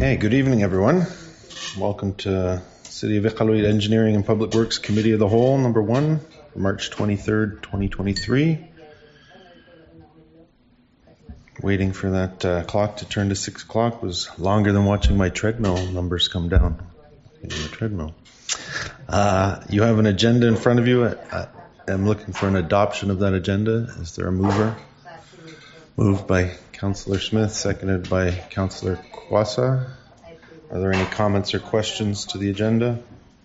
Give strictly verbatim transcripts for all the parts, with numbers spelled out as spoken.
Okay, good evening, everyone. Welcome to City of Iqaluit Engineering and Public Works Committee of the Whole, number one, March twenty-third, twenty twenty-three. Waiting for that uh, clock to turn to six o'clock was longer than watching my treadmill numbers come down in the treadmill. Uh, you have an agenda in front of you. I, I'm looking for an adoption of that agenda. Is there a mover? Moved by Councillor Smith, seconded by Councillor Kwasa. Are there any comments or questions to the agenda?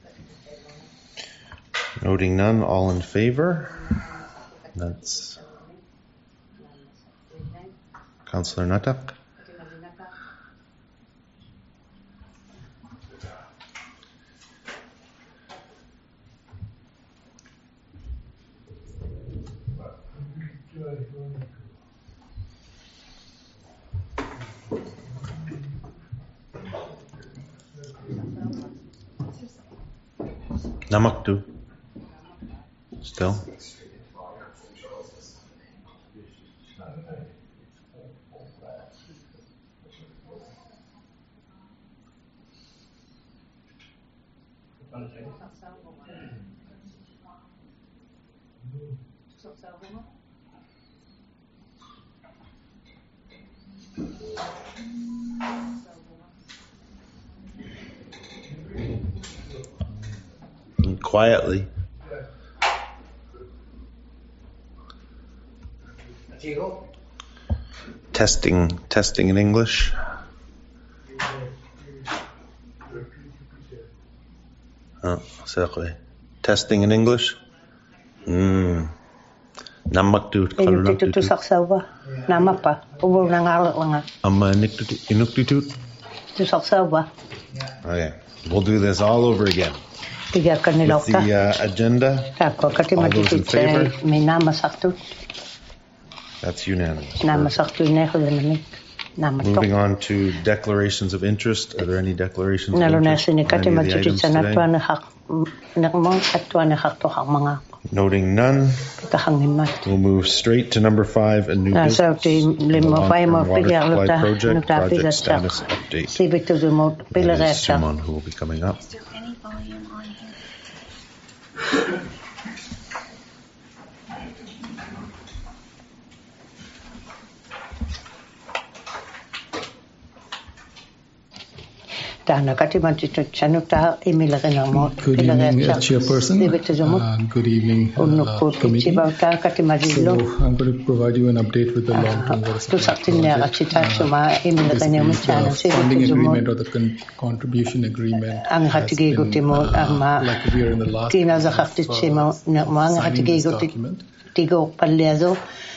Noting none, all in favor? That's Councillor Natak. Namaktu. Still? Quietly. Testing, testing in English. Oh, exactly. Testing in English. Hmm. Namak tu kalau nak tu. Tu saksawa. Nama apa? Ubur nangalak langa. Amma niktu inuktu. Tu saksawa. Okay, we'll do this all over again. Tiga kanila With the uh, agenda. Tako kati All those in favor? may nama saktu. That's unanimous. Nama saktu ne ko dinamik. Nama to. Moving on to declarations of interest. Are there any declarations of Nalo interest nasi ni on kati any of the matutit items sa natwa today? na hak nakmong atwa na hak to hak mga Noting none, kahangimat. we'll move straight to number five, a new Nasa business. ti The limo fay mo long-term water pigya supply luta project, luta project pigya status sa. update. Sibik tu du mo pila That is resa. Simon who will be coming up. Is there any volume on here? Tana kati matutit sa nuta imilagin na mo. Good evening, uh, Chairperson. Sibik tu du mo. Uh, good evening, Unuk uh, po Committee. tibaw ta kati So madilo. I'm going to provide you an update with the long-term water Tu supply saktin niya project. kati ta suma imilagin niya mo Basically, chana. the Sibik funding tu du mo. agreement or the con- contribution agreement Ang has hatigi been, guti mo ang ma uh, like we are in the last tina za of, haktit uh, sima na mo ang signing hatigi this guti document. tigo palyazo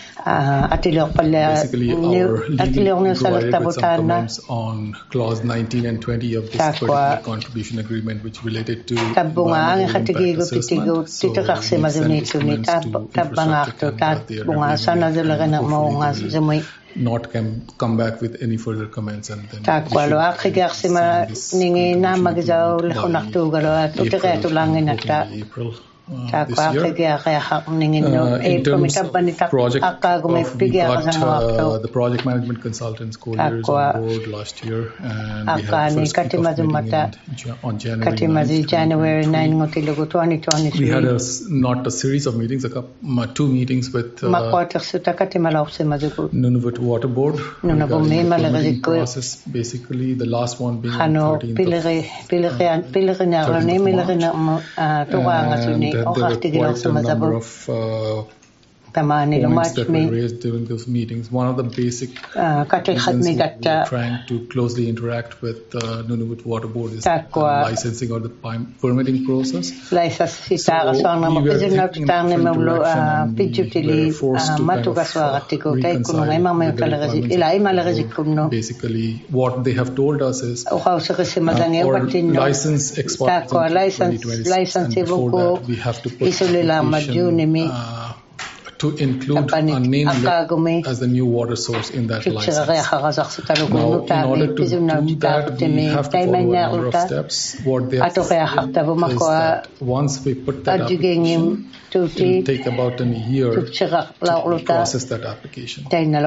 atilok palya Basically, our atilok legal na sa provided with some tabutana comments on clause nineteen and twenty of this Takwa. particular contribution agreement, which related to tabunga ang environmental hatigi impact guti tigo assessment. So tito kaksi we mazuni sent these tuni comments to tabanga infrastructure to and tat that they are bunga reviewing sana it, dalaga and na mo hopefully nga they will zumay not come come back with any further comments and then takwa lo akhi kaksi ma ningi na magzaw lekonak tu galo at utike tu langin ata April uh, this takwa akhi year. kaya hak ningin no Uh, e in terms pamita of banita project, akka of, gumay we pigya got ka sa mga uh, the project management consultants co-leaders Takwa. on board last year, and we Akka had ni first kickoff Katimazu meeting Mata. in, Ja- on January kati mazi ninth, January twenty nine ngotilugo twenty twenty-three. We twenty-three had a s- not a series of meetings, a couple, two meetings with uh, makwatak suta kati malawse mazuku Nunavut Water Board Nunavut regarding may the malagay permitting ko- process. Basically, the last one being on ano thirteenth pilere pilere pilere na thirteenth rone of milere na March. tuwa nga And suni then o there were kakti gilaw quite sa a number mazabu of uh, tamani lo points match that were me raised during those meetings. One of the basic kati khat reasons me we gatta are trying to closely interact with uh, Nunavut Water Board is the Takwa. licensing or the pi- permitting process. laisa sita So, so na we mo were pizin na taking tutang ni different mablo direction and we pijutili were forced to matuka kind of, swa uh, gati ko tay kuno reconcile ngay mamay with the kalagazi requirements ila ay of the malagazi board. kuno Basically, what they have told us is o kausa kasi mazange Uh, our batin no license expires Takwa, in license- twenty twenty-six, license and before ibuko, that we have to put isulila application, majuni mi. uh, to include a name as the new water source in that license. Now, in order to do that, we have to follow a number of steps. What they have said is that once we put that application, it will take about a year to process that application. So, in,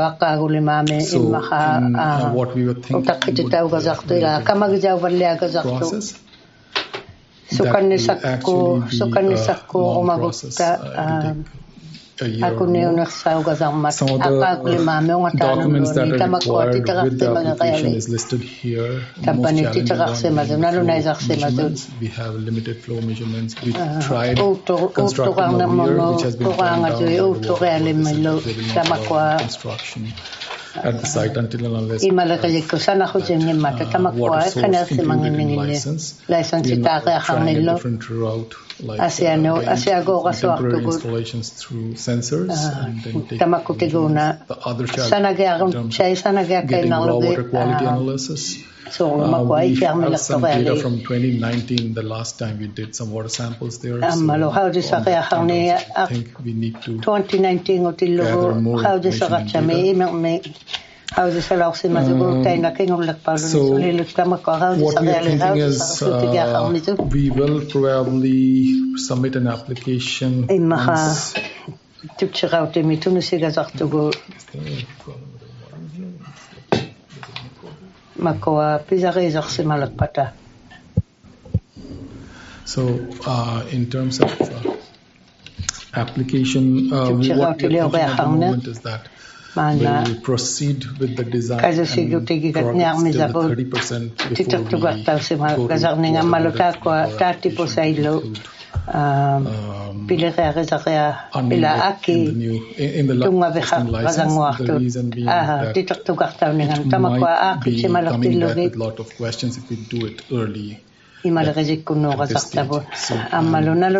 uh, what we were thinking would uh, be process. That will actually be a long process. Uh, Ako niyo nagsaugasang mat akaglimame ng documents that are required with the application is listed here. Most challenging measurements. We have limited flow measurements. We tried constructing a weir which has been torn down over construction at the site until and unless uh, water source included in license. We are now trying a different route, like uh, temporary installations through sensors, uh, and then take the other challenge in terms of getting raw water quality analysis. Uh, we have some data from twenty nineteen, the last time we did some water samples there. So I think we need to gather more information into that. Uh, so what we are thinking is uh, we will probably submit an application once. So uh, in terms of uh, application, uh, what we are thinking at the moment is that we'll proceed with the design and progress till the thirty percent before we go to water um, in the new, in the licensing license. The reason being that it might be coming back with a lot of questions if we do it early. At this stage. So, um,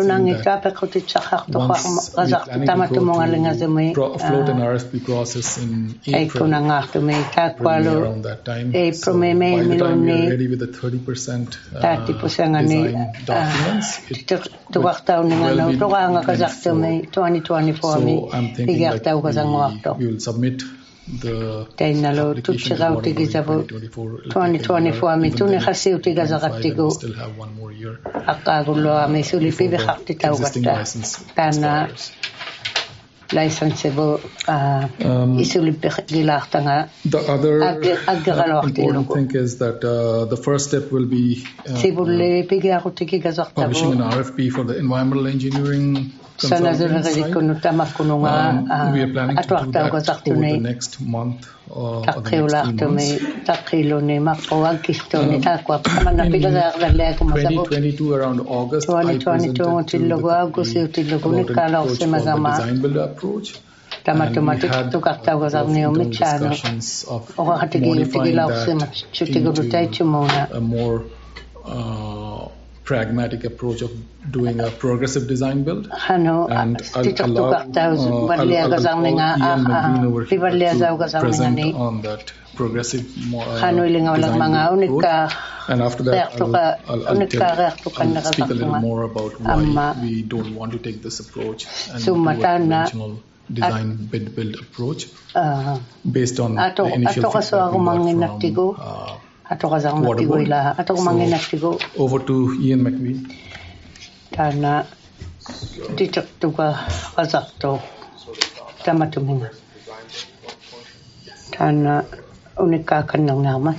float an R F P process in April, probably around that time. So by the time we are ready with the thirty percent uh, design documents, it will be twenty-four. So I'm thinking that we, we will submit the application in twenty twenty-four. We still have one more year before the existing license expires. Licensable uh, um, the other important thing is that uh, the first step will be uh, uh, publishing an R F P for the environmental engineering consultant side. Um, we are planning to do that over the next month uh, or the next few months. Um, in twenty twenty-two, around August, I presented to the approach for the design build approach. And we had uh, discussions of modifying that into a more uh, pragmatic approach of doing a progressive design build, and I'll allow, uh, I'll, I'll allow Ian McBean over here to present on that progressive uh, design build approach. And after that, I'll, I'll, I'll, tell, I'll speak a little more about why we don't want to take this approach and do a conventional design bid build approach based on the initial feedback we got from uh, Water Board. So, over to Ian McBean. Tana ditaktuga qazaqto tamatumina tana unika kannangnamat.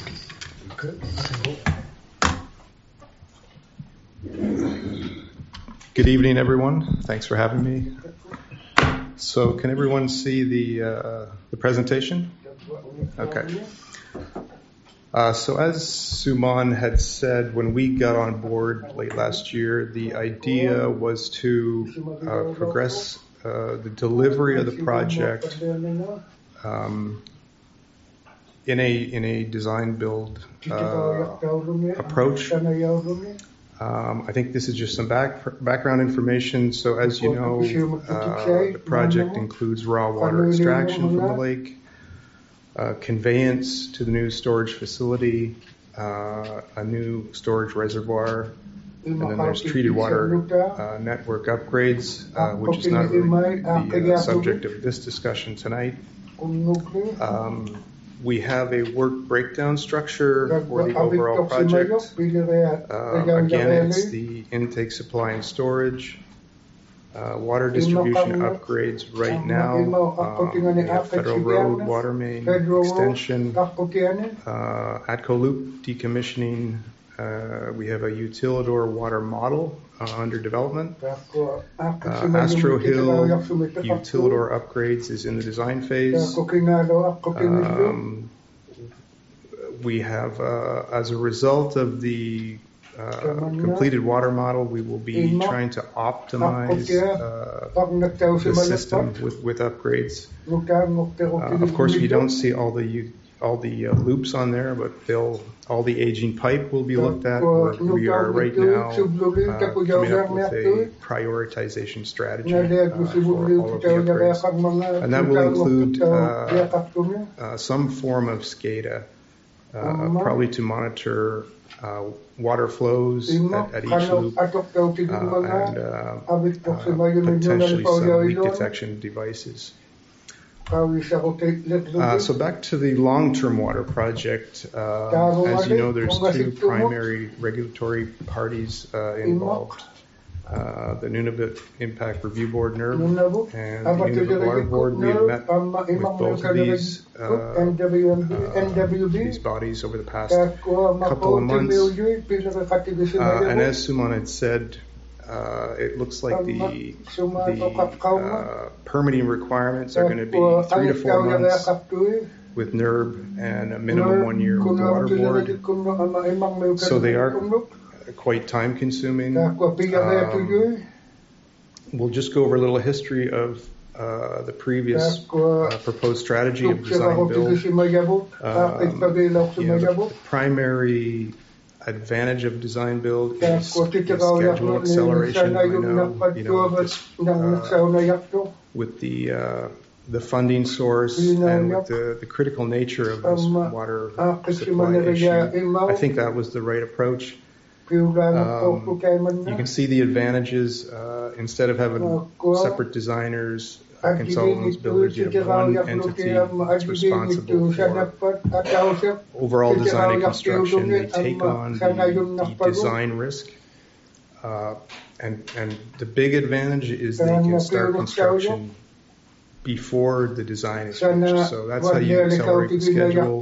Good evening, everyone. Thanks for having me. So, can everyone see the uh, the presentation? Okay. Uh, so as Suman had said, when we got on board late last year, the idea was to uh, progress uh, the delivery of the project um, in a in a design build uh, approach. Um, I think this is just some back, background information. So as you know, uh, the project includes raw water extraction from the lake, Uh, conveyance to the new storage facility, uh, a new storage reservoir, And then there's treated water uh, network upgrades, uh, which is not really the uh, subject of this discussion tonight. Um, we have a work breakdown structure for the overall project. Uh, again, it's the intake, supply, and storage. Uh, water distribution upgrades right now. Um, we have Federal Road, water main extension, uh, ATCO Loop decommissioning. Uh, we have a Utilidor water model uh, under development. Uh, Astro Hill Utilidor upgrades is in the design phase. Um, we have, uh, as a result of the uh, completed water model, we will be trying to optimize uh, the system with, with upgrades. Uh, of course, you don't see all the all the uh, loops on there, but they'll all the aging pipe will be looked at. We're, we are right now uh, coming up with a prioritization strategy uh, for all of the upgrades. And that will include uh, uh, some form of SCADA, uh, probably to monitor uh, water flows at, at each loop, uh, and uh, uh, potentially some leak detection devices. Uh, so back to the long-term water project. Uh, as you know, there's two primary regulatory parties uh, involved. Uh, the Nunavut Impact Review Board, N R B, and the Nunavut Water Board. We have met with both of these, uh, uh, these bodies over the past couple of months. Uh, and as Suman had said, Uh, it looks like the, the uh, permitting requirements are going to be three to four months with N R B and a minimum one year with the Water Board. So they are quite time consuming. Um, we'll just go over a little history of uh, the previous uh, proposed strategy of design build. Um, you know, the primary advantage of design build is, is schedule acceleration. I know, you know, this, uh, with the uh, the funding source and with the, the critical nature of this water supply issue, I think that was the right approach. Um, you can see the advantages. Uh, instead of having separate designers, consultants, builders, you have one entity that's responsible for overall design and construction. They take on the, the design risk. Uh, and, and the big advantage is they can start construction before the design is finished. So that's how you accelerate the schedule.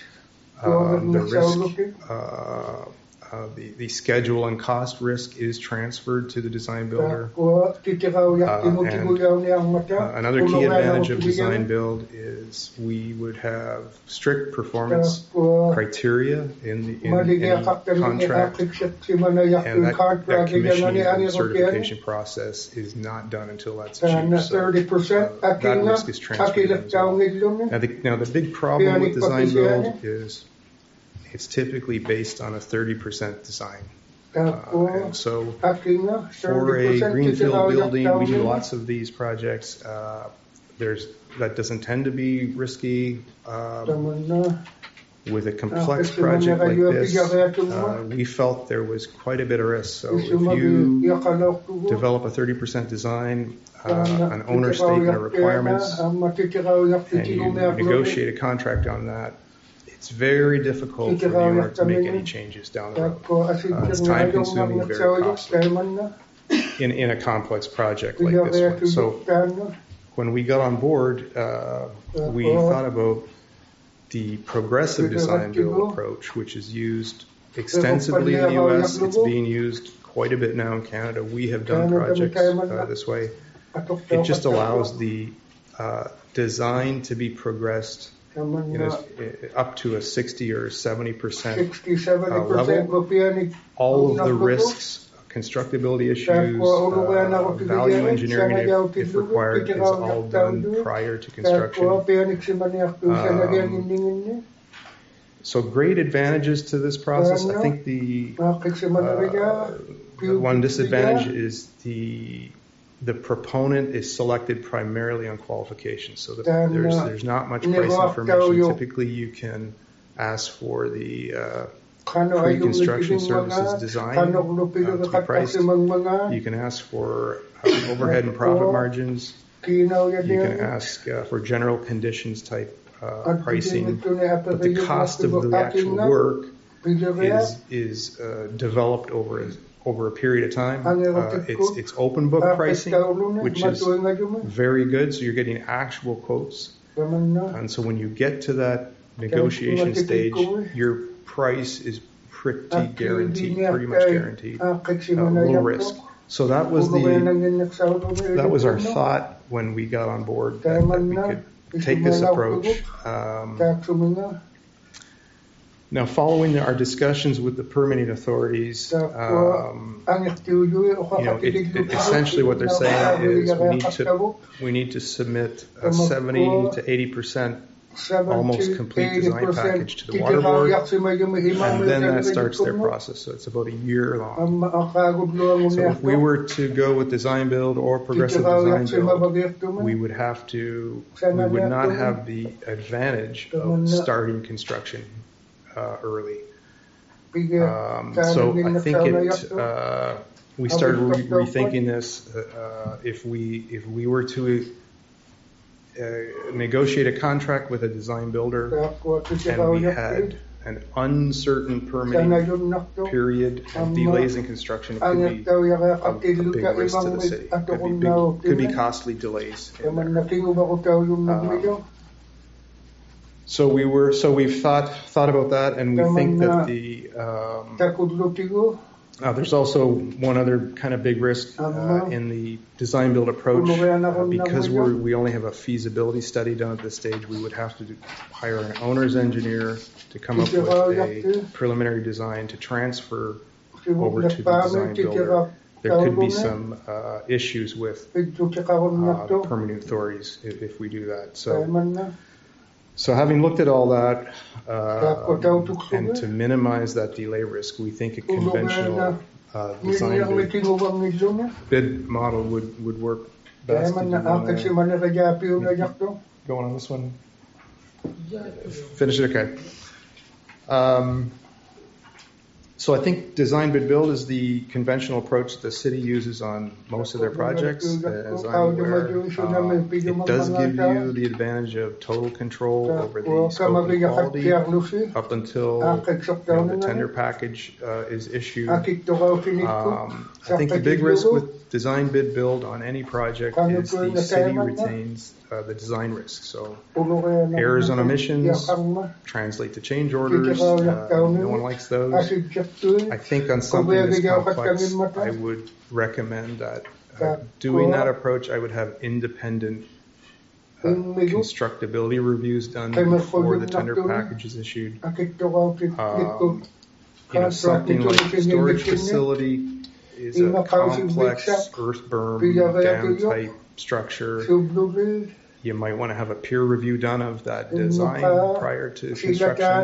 Um, the risk, uh, Uh, the, the schedule and cost risk is transferred to the design builder. Uh, and, uh, another key advantage of design build is we would have strict performance criteria in the in any contract, and that, that commissioning and certification process is not done until that's achieved. So uh, that risk is transferred. Now the, now the big problem with design build is it's typically based on a thirty percent design. Uh, and so for a greenfield building, we do lots of these projects. Uh, there's that doesn't tend to be risky. Um, with a complex project like this, uh, we felt there was quite a bit of risk. So if you develop a thirty percent design, uh, an owner statement of requirements, and you negotiate a contract on that, it's very difficult for the owner to make any changes down the road. Uh, it's time consuming, very costly in, in a complex project like this one. So when we got on board, uh, we thought about the progressive design build approach, which is used extensively in the U S. It's being used quite a bit now in Canada. We have done projects uh, this way. It just allows the uh, design to be progressed, you know, up to a sixty or seventy percent uh, level. All of the risks, constructability issues, uh, value engineering if, if required, is all done prior to construction. Um, so great advantages to this process. I think the, uh, the one disadvantage is the the proponent is selected primarily on qualifications. So the, there's there's not much price information. Typically, you can ask for the uh, pre-construction services design uh, to be priced. You can ask for uh, overhead and profit margins. You can ask uh, for general conditions type uh, pricing, but the cost of the actual work is is uh, developed over a, over a period of time. Uh, it's it's open book pricing, which is very good. So you're getting actual quotes, and so when you get to that negotiation stage, your price is pretty guaranteed, pretty much guaranteed. Uh, low risk. So that was the that was our thought when we got on board that, that we could take this approach. Um, now, following our discussions with the permitting authorities, um, you know, it, it, essentially what they're saying is we need to we need to submit a seventy to eighty percent almost complete design package to the water board, and then that starts their process. So it's about a year long. So if we were to go with design build or progressive design build, we would have to, we would not have the advantage of starting construction uh, early. Um, so I think it, uh, we started re- rethinking this. Uh, if we if we were to Uh, negotiate a contract with a design builder, and we had an uncertain permitting period and delays in construction, it could be a, a big risk to the city. It could be, big, could be costly delays in there. Um, so we were, so we've thought thought about that, and we think that the um, Uh, there's also one other kind of big risk uh, in the design build approach. Uh, because we're, we only have a feasibility study done at this stage, we would have to do, hire an owner's engineer to come up with a preliminary design to transfer over to the design builder. There could be some uh, issues with uh, the permitting authorities if, if we do that. So. So having looked at all that, uh, and to minimize that delay risk, we think a conventional uh, design bid, bid model would, would work best. Going on this one? Finish it, okay. Um, so I think design bid build is the conventional approach the city uses on most of their projects, as I'm aware. Um, it does give you the advantage of total control over the scope and quality up until you know, the tender package uh, is issued. Um, I think the big risk with design bid build on any project is the city retains uh, the design risk. So errors on emissions translate to change orders. Uh, no one likes those. I think on something this complex, I would recommend that uh, doing that approach, I would have independent uh, constructability reviews done before the tender package is issued. Um, you know, something like storage facility is a complex earth berm dam type structure. You might want to have a peer review done of that design prior to construction.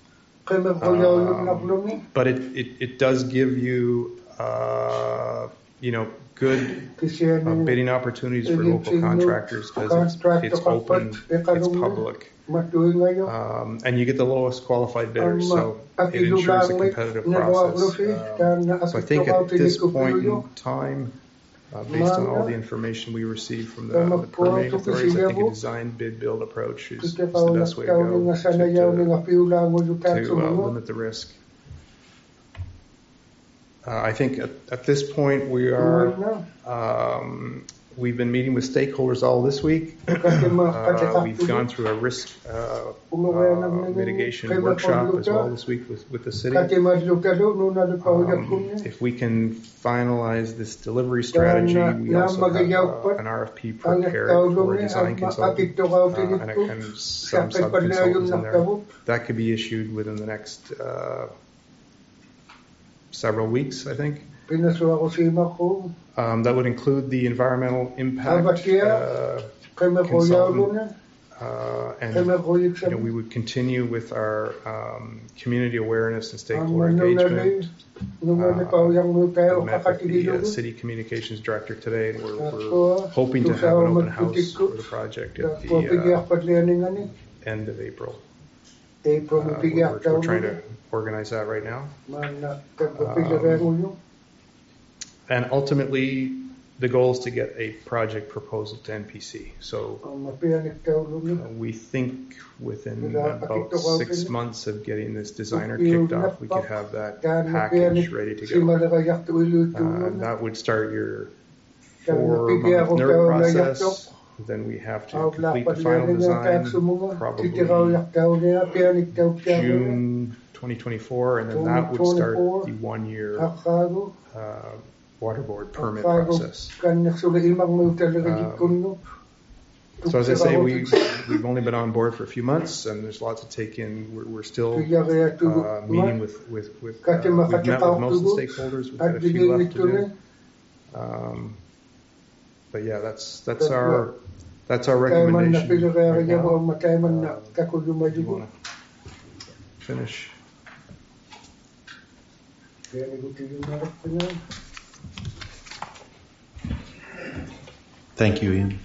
Um, but it, it, it does give you, uh, you know, good uh, bidding opportunities for local contractors because it's, it's open, it's public, um, and you get the lowest qualified bidders, so it ensures a competitive process. Um, so I think at this point in time, Uh, based on all the information we received from the, the permitting authorities, I think a design bid build approach is, is the best way to go to, to, to uh, limit the risk. Uh, I think at, at this point we are um, we've been meeting with stakeholders all this week. uh, we've gone through a risk uh, uh, mitigation workshop as well this week with, with the city. Um, if we can finalize this delivery strategy, we also have uh, an R F P prepared for a design consultant uh, and, a, and some sub-consultants in there. That could be issued within the next uh, several weeks, I think. Um, that would include the environmental impact uh, consultant, uh, and you know, we would continue with our um, community awareness and stakeholder engagement. Uh, I met with the uh, city communications director today, and we're, we're hoping to have an open house for the project at the uh, end of April. Uh, we're, we're trying to organize that right now. Um, and ultimately, the goal is to get a project proposal to N P C. So uh, we think within about six months of getting this designer kicked off, we could have that package ready to go. Uh, that would start your four-month N E R process. Then we have to complete the final design, probably June twenty twenty-four, and then that would start the one-year uh, water board permit process. Um, so as I say, we, we've only been on board for a few months, and there's lots to take in. We're, we're still uh, meeting with, with, with uh, we've met with most of the stakeholders. We've got a few left to do. Um, but yeah, that's that's our that's our recommendation right now. Uh, you want to finish? Thank you, Ian.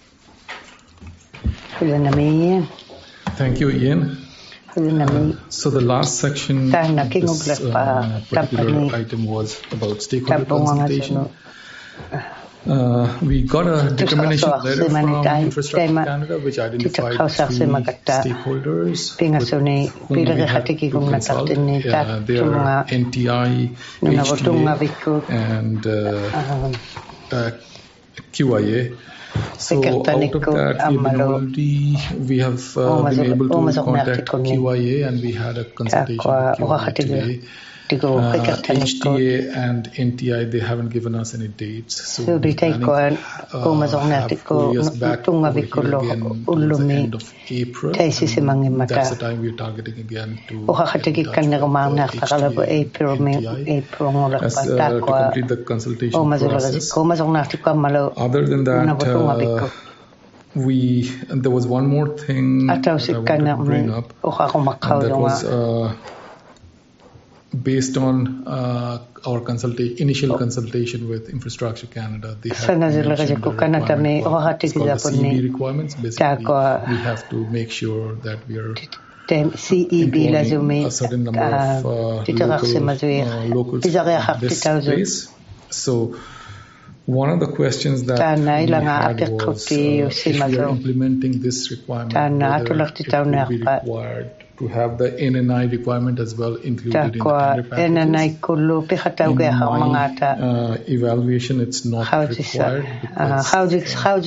Thank you, Ian. Uh, so the last section of this uh, particular item was about stakeholder consultation. Uh, we got a determination letter from Infrastructure Canada which identified three stakeholders with whom we had to consult. Uh, they are N T I, H T A, and uh, uh, Q I A. So out of that, we've been already, we have uh, been able to contact Q I A, and we had a consultation with Q I A today. Uh, H T A and N T I, they haven't given us any dates. So we're planning uh, have four years back over here again towards the end of April. That's the time we're targeting again to get in touch with uh, H T A and N T I as, uh, to complete the consultation process. Other than that, uh, we and there was one more thing that I wanted to bring up, and that was uh, based on uh, our consultation, initial consultation with Infrastructure Canada. They have mentioned the requirement, it's called the C E B requirements. Basically, we have to make sure that we are employing a certain number of uh, local, uh, locals in this space. So one of the questions that we had was uh, if we are implementing this requirement, whether it will be required to have the N N I requirement as well included in the tender packages. In my uh, evaluation, it's not required because uh, for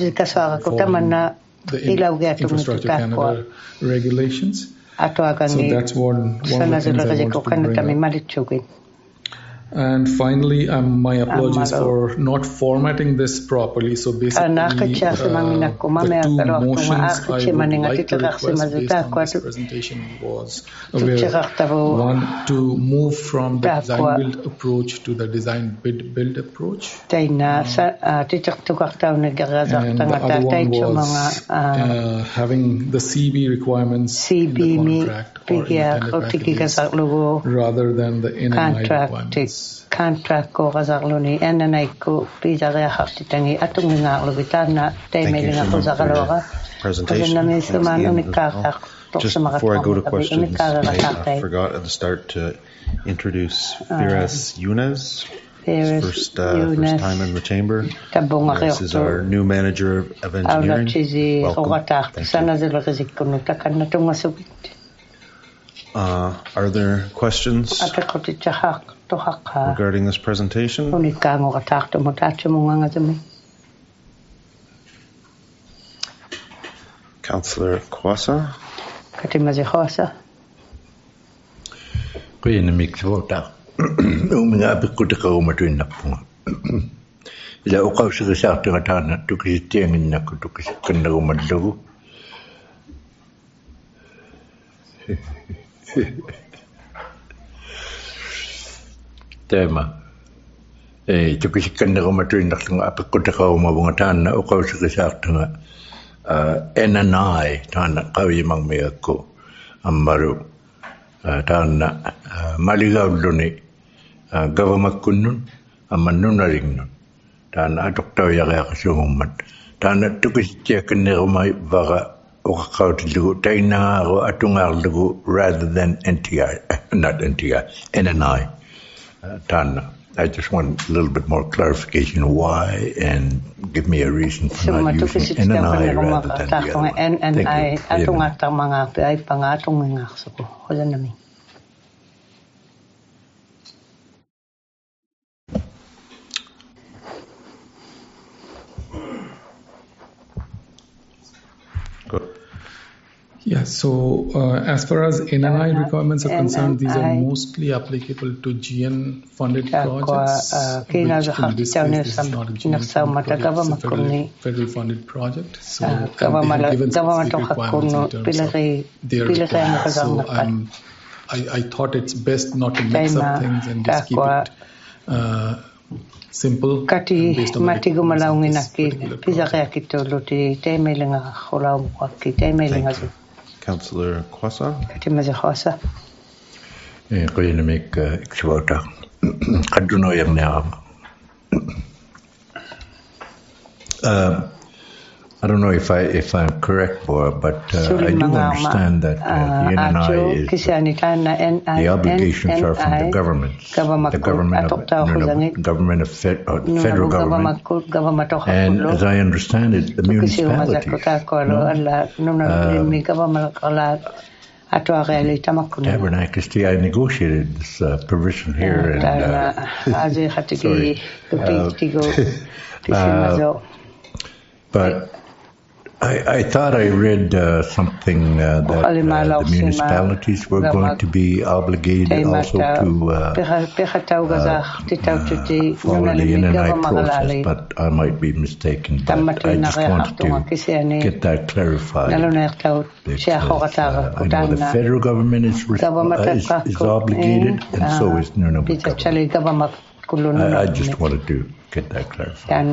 the Infrastructure Canada regulations. So that's one, one of the things I wanted to bring up. And finally, um, my apologies for not formatting this properly. So basically, uh, the two motions I would like to request based on this presentation was where one to move from the design build approach to the design bid build approach. Uh, and the other one was uh, having the C B requirements in the contract or in the tender packages rather than the N N I requirements. Contract ko kasarluni enanay ko pizarya hartitangi atung nga lubitana tay melinga ko sa kaloka presentation. Just before I go to questions, I uh, forgot at the start to introduce Firas Younes. First, uh, first time in the chamber. Firas is our new manager of engineering. Welcome. Uh, are there questions regarding this presentation? Councillor Kwasa. Tema eh tukisikan na kumatuin na kung apikot ka umabungatan na ukaw sa kasakta N N I tana kawi mang meyako amaru tana maligaw luni government kunnun amanun na ringnun tana adoktaw yaka kasumumat tana tukisikan na kumay baka Okakautu Taina or Atunga rather than N T I, not N T I, N N I. Uh, Tana. I just want a little bit more clarification why and give me a reason for so not using N N I rather than the other one. N N I Atunga Tamanga Pai Pangatunga Soko. Holanami. Yeah, so uh, as far as N N I requirements are concerned, these are mostly applicable to G N-funded projects, which in this case, this is not a G N-funded project, it's a federal, federal funded project. So and they have given specific requirements in terms of their requirements. So um, I, I thought it's best not to mix up things and just keep it uh, simple. Kati matigo malaungi naki pisa kaya kitolo ti te melinga kholau ki te melinga. Councillor Kwasa. Katimaza Kwasa. Eh, ko yun make exvota. Kaduno yang na. Um, I don't know if I if I'm correct, Boa, but uh, I do understand that uh, the N N I is the, the obligations are from the governments, the government of the government of fed, uh, federal government, and as I understand it, the municipalities. No? Uh, Tabernacle, I negotiated this uh, provision here, and uh, sorry, uh, uh, but. I, I thought I read uh, something uh, that uh, the municipalities were going to be obligated also to uh, uh, follow the N N I process, but I might be mistaken. But I just wanted to get that clarified. That, uh, I know the federal government is, uh, is, is obligated, and so is Nunavut government. I, I just wanted to get that clarified.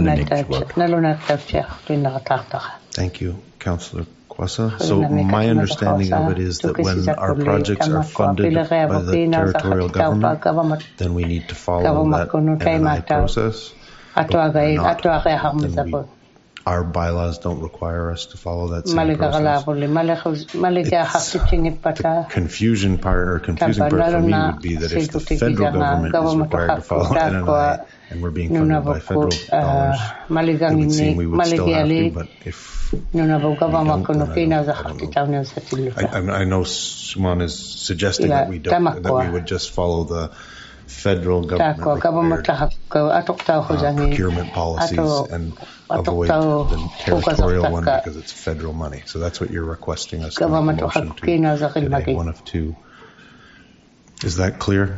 Thank you, Councillor Kwasa. So my understanding of it is that when our projects are funded by the territorial government, then we need to follow that N N I process. But not, we, our bylaws don't require us to follow that same process. The confusion part or confusing part for me would be that if the federal government is required to follow N N I and we're being funded by federal dollars, it would seem we would still have to, but if we don't, then I, don't, I, don't know. I, I know Suman is suggesting that we don't, that we would just follow the federal government uh, procurement policies and avoid the territorial one because it's federal money. So that's what you're requesting us to make a motion to today, one of two. Is that clear?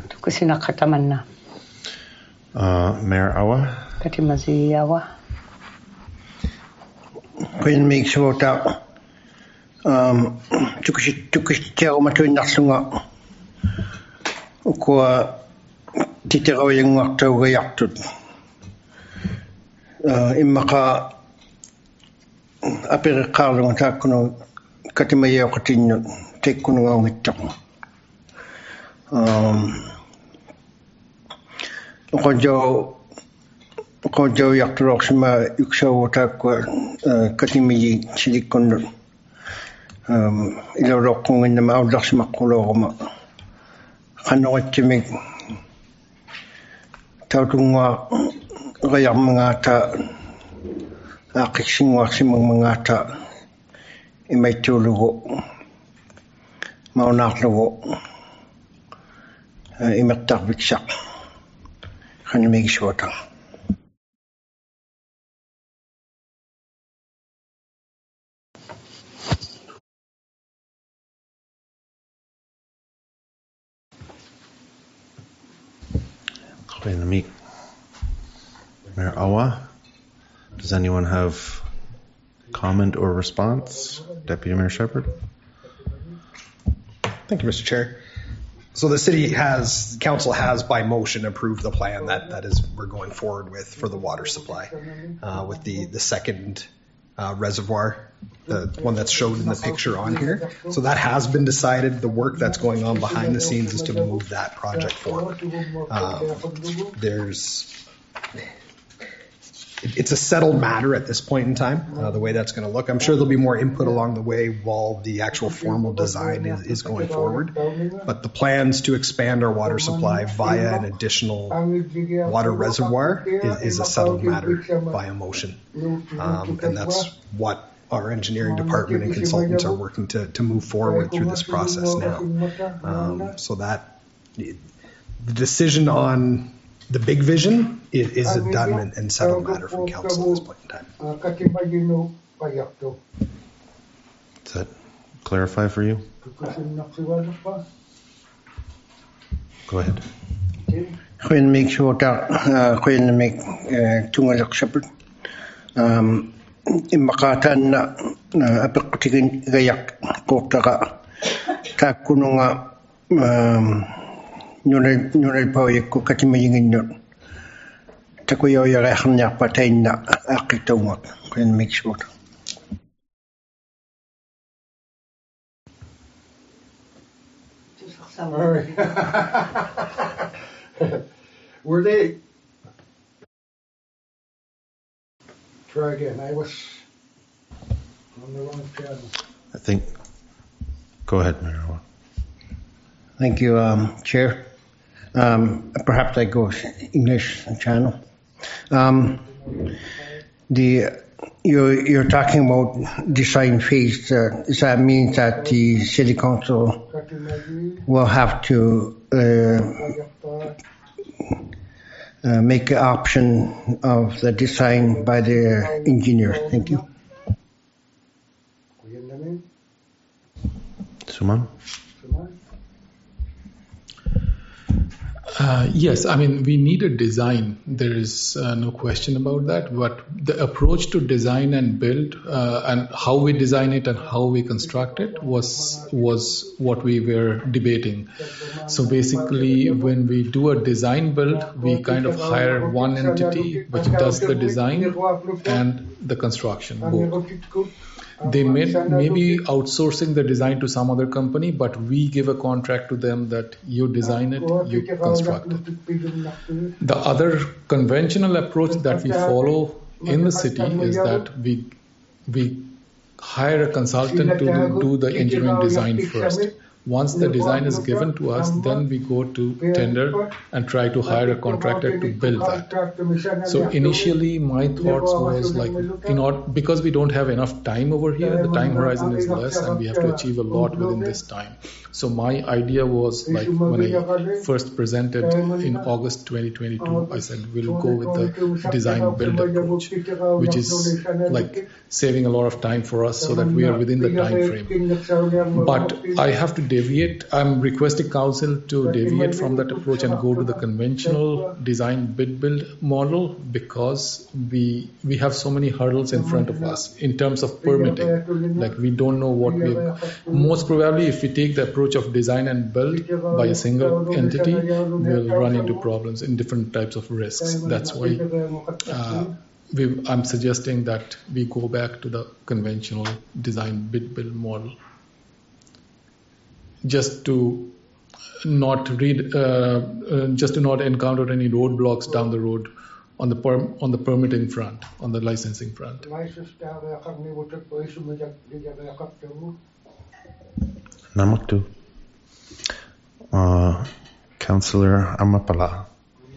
Uh, Mayor Awa? Katimazi Awa. When make sure that um tukish tukish teo matu nasunga ukwa titero yung wakta ugayaktut imaka apere karlo ngata kuno katimaye katinyo tek kuno ngittak um Kojo kojo yakturok sama yuksaw takwa katimiyi silikon um ilorok kung na maudlak sa makulo ma kanot chimig tawtunga gayam mga ta akisingwa simang mga ta imay tulugo maunaklugo imatak biksak kan make sure ta Mayor Awa, does anyone have comment or response? Deputy Mayor Shepherd. Thank you, Mister Chair. So the city has, council has by motion approved the plan that, that is we're going forward with for the water supply uh, with the, the second uh, reservoir, the one that's shown in the picture on here. So that has been decided. The work that's going on behind the scenes is to move that project forward. Um, there's it, it's a settled matter at this point in time, uh, the way that's going to look. I'm sure there'll be more input along the way while the actual formal design is, is going forward. But the plans to expand our water supply via an additional water reservoir is, is a settled matter via motion. Um, and that's what our engineering department and consultants are working to, to move forward through this process now. Um, so that the decision on the big vision is, is a done and, and settled matter from council at this point in time. Does that clarify for you? Go ahead. When make sure that when make tungal shepherd um imakatan na apekutikin gayak kota ka kununga um nyunay nyunay pawik ko katimayingin yun takuyo yara kanya patay na akitawak when make sure. All right. Were they? Try again. I was on the wrong channel. I think. Go ahead, Mayor. Thank you, um, Chair. Um, perhaps I go English channel. Um, the you're, you're talking about design phase. Uh, does that mean that the City Council will have to uh, uh, make an option of the design by the engineer? Thank you. Suman? Uh, yes, I mean, we need a design. There is uh, no question about that. But the approach to design and build uh, and how we design it and how we construct it was was what we were debating. So basically, when we do a design build, we kind of hire one entity which does the design and the construction both. They may, may be outsourcing the design to some other company, but we give a contract to them that you design it, you construct it. The other conventional approach that we follow in the city is that we we hire a consultant to do the engineering design first. Once the design is given to us, then we go to tender and try to hire a contractor to build that. So initially, my thoughts was like, in order, because we don't have enough time over here, the time horizon is less, and we have to achieve a lot within this time. So my idea was like when I first presented in August twenty twenty-two, I said we'll go with the design build approach, which is like saving a lot of time for us so that we are within the time frame. But I have to deviate. I'm requesting council to deviate from that approach and go to the conventional design bid build model because we we have so many hurdles in front of us in terms of permitting. Like we don't know what we most probably if we take the approach of design and build by a single entity, we'll run into problems in different types of risks. That's why uh, we, I'm suggesting that we go back to the conventional design bid build model. Just to not read, uh, uh, just to not encounter any roadblocks down the road on the perm, on the permitting front, on the licensing front. Namaktu. Uh, Councillor Amapala.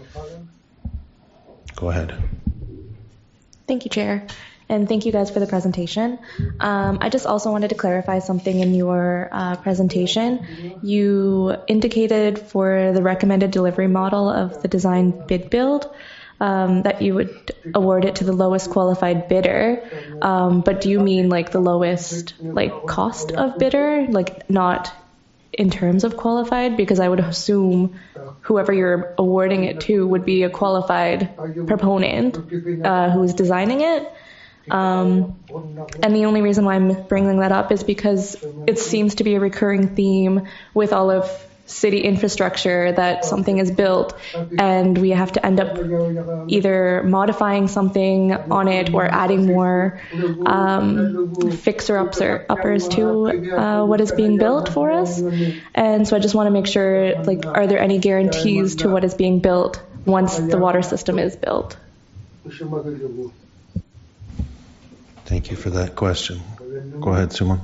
Go ahead. Thank you, Chair. And thank you guys for the presentation. Um, I just also wanted to clarify something in your uh, presentation. You indicated for the recommended delivery model of the design bid build um, that you would award it to the lowest qualified bidder. Um, but do you mean like the lowest like cost of bidder, like not in terms of qualified? Because I would assume whoever you're awarding it to would be a qualified proponent uh, who is designing it. Um, and the only reason why I'm bringing that up is because it seems to be a recurring theme with all of city infrastructure that something is built and we have to end up either modifying something on it or adding more um, fixer-ups or uppers to uh, what is being built for us. And so I just want to make sure, like, are there any guarantees to what is being built once the water system is built? Thank you for that question. Go ahead, Suman.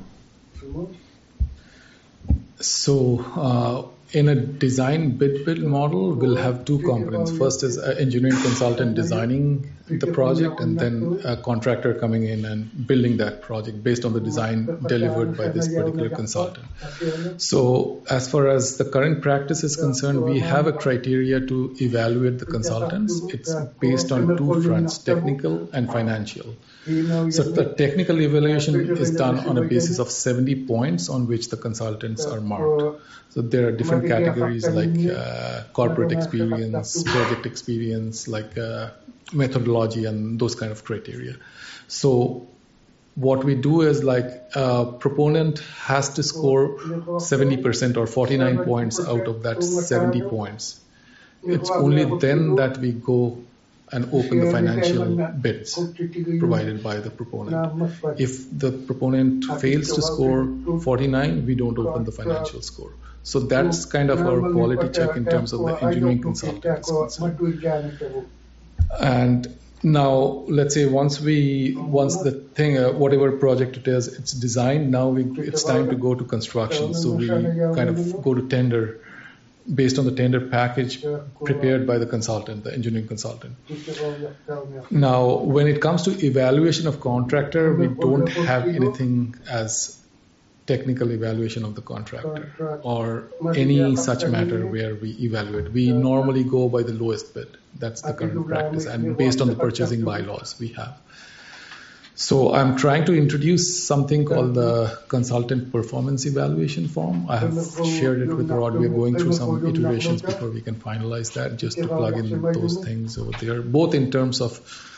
So, uh, in a design bid build model, we'll have two components. First is an engineering consultant designing the project, and then a contractor coming in and building that project based on the design delivered by this particular consultant. So, as far as the current practice is concerned, we have a criteria to evaluate the consultants. It's based on two fronts, technical and financial. So the technical evaluation is done on a basis of seventy points on which the consultants are marked. So there are different categories like uh, corporate experience, project experience, like uh, methodology and those kind of criteria. So what we do is like a proponent has to score seventy percent or forty-nine points out of that seventy points. It's only then that we go and open the financial bids provided by the proponent. If the proponent fails to score forty-nine, we don't open the financial score. So that's kind of our quality check in terms of the engineering consultant is concerned. And now, let's say once we, once the thing, uh, whatever project it is, it's designed, now we, it's time to go to construction. So we kind of go to tender based on the tender package prepared by the consultant, the engineering consultant. Now, when it comes to evaluation of contractor, we don't have anything as technical evaluation of the contractor or any such matter where we evaluate. We normally go by the lowest bid. That's the current practice, and based on the purchasing bylaws we have. So I'm trying to introduce something called the consultant performance evaluation form. I have shared it with Rod. We're going through some iterations before we can finalize that, just to plug in those things over there, both in terms of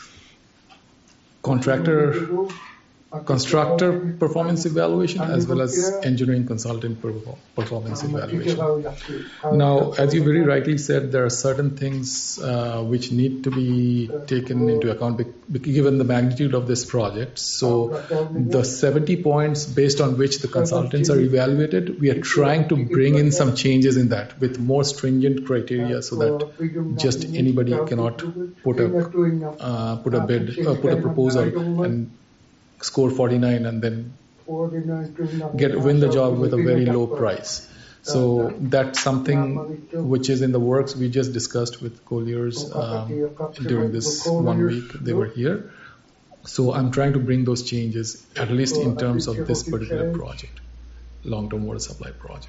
contractor, constructor performance evaluation as well as engineering consultant performance evaluation. Now, as you very rightly said, there are certain things uh, which need to be taken into account given the magnitude of this project. So the seventy points based on which the consultants are evaluated, we are trying to bring in some changes in that with more stringent criteria so that just anybody cannot put a, uh, put a bid, uh, put a proposal and score forty-nine and then get win the job with a very low price. So that's something which is in the works. We just discussed with Colliers um, during this one week they were here. So I'm trying to bring those changes, at least in terms of this particular project, long-term water supply project.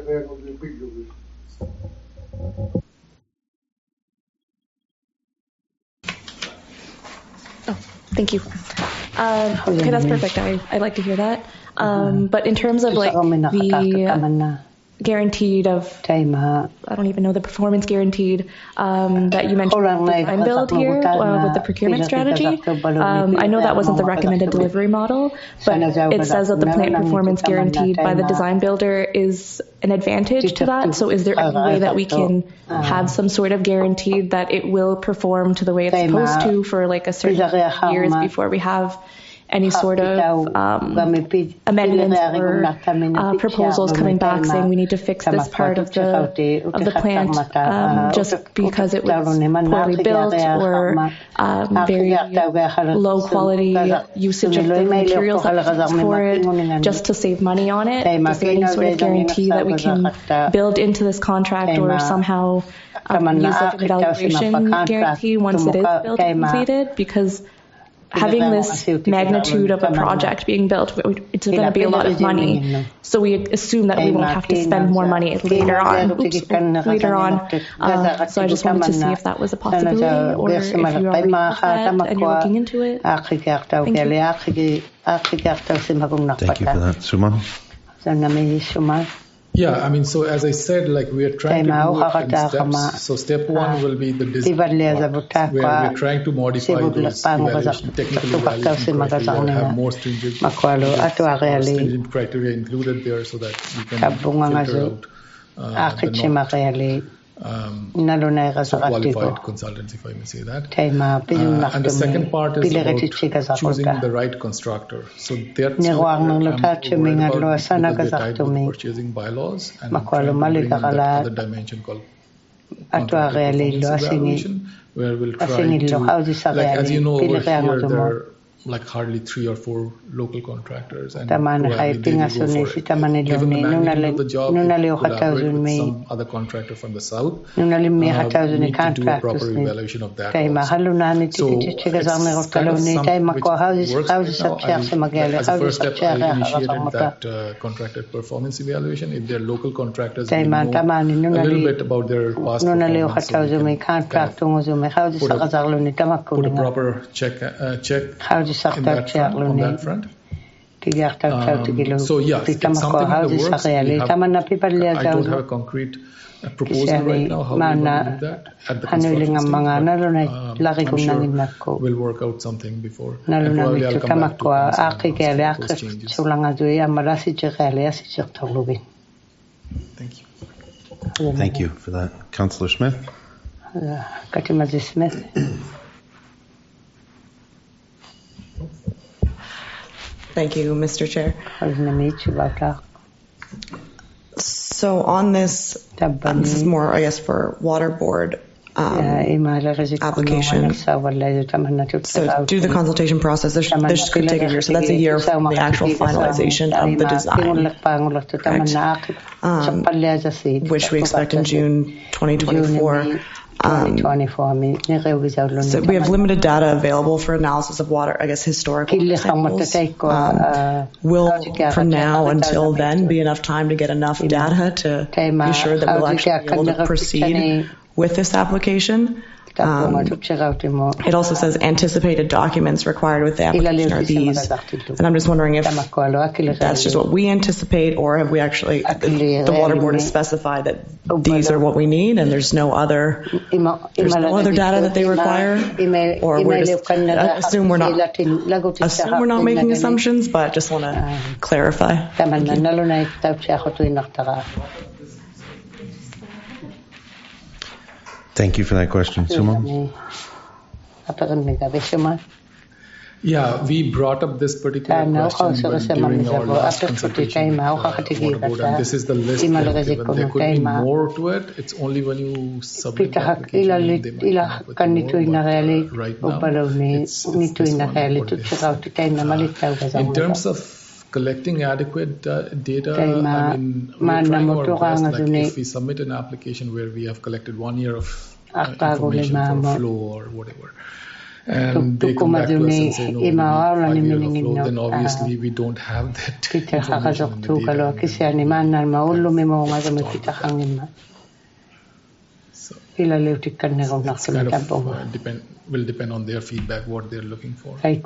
Oh, thank you. Um, okay, that's perfect. I, I'd like to hear that. Um, but in terms of like the guaranteed of, I don't even know, the performance guaranteed um, that you mentioned, design build here uh, with the procurement strategy. Um, I know that wasn't the recommended delivery model, but it says that the plant performance guaranteed by the design builder is an advantage to that. So is there any way that we can have some sort of guaranteed that it will perform to the way it's supposed to for like a certain years before we have any sort of um, amendments or uh, proposals coming back saying we need to fix this part of the of the plant um, just because it was poorly built or um, very low quality usage of the materials that we use for it, just to save money on it. Is there any sort of guarantee that we can build into this contract or somehow um, use like an evaluation guarantee once it is built and completed? Because having this magnitude of a project being built, it's going to be a lot of money. So we assume that we won't have to spend more money later on. Oops, later on. Uh, so I just wanted to see if that was a possibility or if you already have that and you're looking into it. Thank you. Thank you for that. Suman? Yeah, I mean, so as I said, like we are trying to do it in steps. So step one will be the design part, where we are trying to modify those evaluation, technical evaluation criteria, have more stringent, more stringent criteria included there so that we can filter out uh, the not um, so qualified consultants, if I may say that. Uh, and the second part is about choosing the right constructor. So that's what I'm worried about because they're tied with purchasing bylaws and trying to bring in that other dimension called contracted performance evaluation, where we'll try to, like, as you know, over here, there are like hardly three or four local contractors, and probably they will go for it. Given the magnitude of the job, we'll collaborate with some other contractor from the south. Uh, we need to do a proper evaluation of that also. So it's kind of something which works right now. I, as a first step, I initiated that uh, contracted performance evaluation. If they're local contractors, we know a little bit about their past performance. So we can kind of put, a, put a proper check, uh, check in that front, on that front. Um, so yeah, it's something in the works. We have, I don't have a concrete uh, proposal right now how we want to do that at the construction stage, but um, I'm sure we'll work out something before. And probably I'll come back to council those changes. Thank you. Thank you for that. Councillor Smith. Katimati Smith. Thank you, Mister Chair. So on this, um, this is more, I guess, for water board um, application. So do the consultation process. This, this could take a year. So that's a year from the actual finalization of the design, um, which we expect in June twenty twenty-four. Um, so we have limited data available for analysis of water, I guess, historical cycles. Um, will, from now until then, be enough time to get enough data to be sure that we'll actually be able to proceed with this application? Um, it also says anticipated documents required with the application are these, and I'm just wondering if that's just what we anticipate, or have we actually, the, the water board has specified that these are what we need, and there's no other, there's no other data that they require, or we're just, I assume we're not, assume we're not making assumptions, but just want to clarify. Thank you for that question, Suman. Yeah, we brought up this particular question during our last consultation with the water board, and this is the list they've given. There could be more to it. It's only when you submit the application they might come up with more, but right now it's, it's this one. Uh, in terms of collecting adequate uh, data, I mean, we're trying our best. Like if we submit an application where we have collected one year of uh, information for flow or whatever, and they come back to us and say, no, we need five years of flow, then obviously we don't have that information in the data. So it's kind of uh, depend, will depend on their feedback, what they're looking for. Thank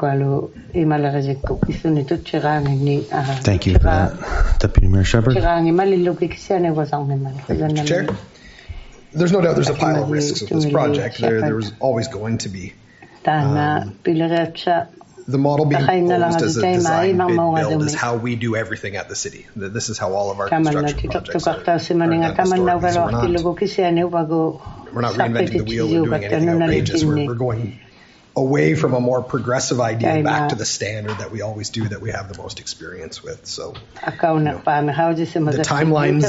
you for that. Deputy Mayor Shepherd. Chair, there's no doubt there's a pile of risks with this project. There, there's always going to be. Um, the model being proposed as a design bid build is how we do everything at the city. This is how all of our construction projects are, are done historically. We're not, we're not reinventing the wheel or doing anything outrageous. We're, we're going away from a more progressive idea back to the standard that we always do, that we have the most experience with. So, you know, the timelines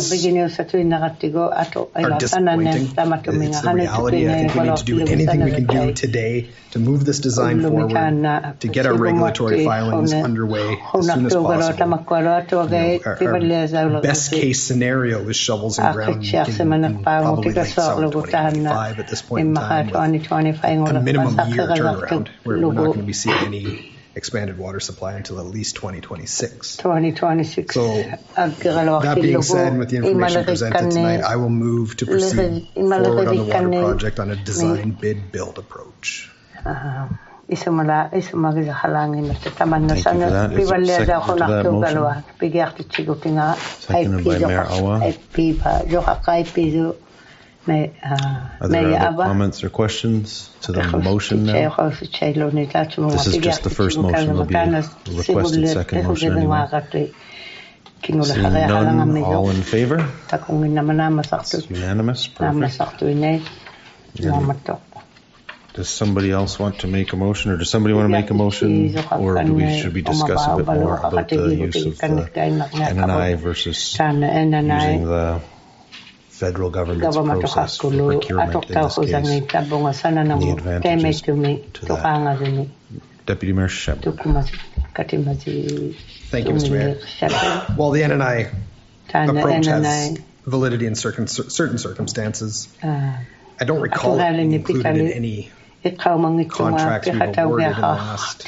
are disappointing. It's the reality. I think we need to do anything we can do today to move this design forward, to get our regulatory filings underway as soon as possible. You know, our best case scenario is shovels in ground in, in probably late summer twenty twenty-five at this point in time, with a minimum year turnaround. We're, we're not going to be seeing any expanded water supply until at least twenty twenty-six. twenty twenty-six. So, that being said, with the information presented tonight, I will move to proceed forward on the water project on a design, bid, build approach. Uh, Isumala, Isumagi Halangi, Mister Taman, seconded by Mayor Awa. Are there other comments or questions to the motion now? This is just the first motion. There'll be a requested second motion anyway. Seeing none, all in favor? It's unanimous. Perfect. Does somebody else want to make a motion, or does somebody want to make a motion, or do we should we discuss a bit more about the use of the N N I versus using the federal government's process for procurement in this case. And the advantages to that. Deputy Mayor Shep. Thank you, Mister Mayor. Well, the N N I approach has validity in certain, certain circumstances. I don't recall it being included in any contracts we've awarded in the last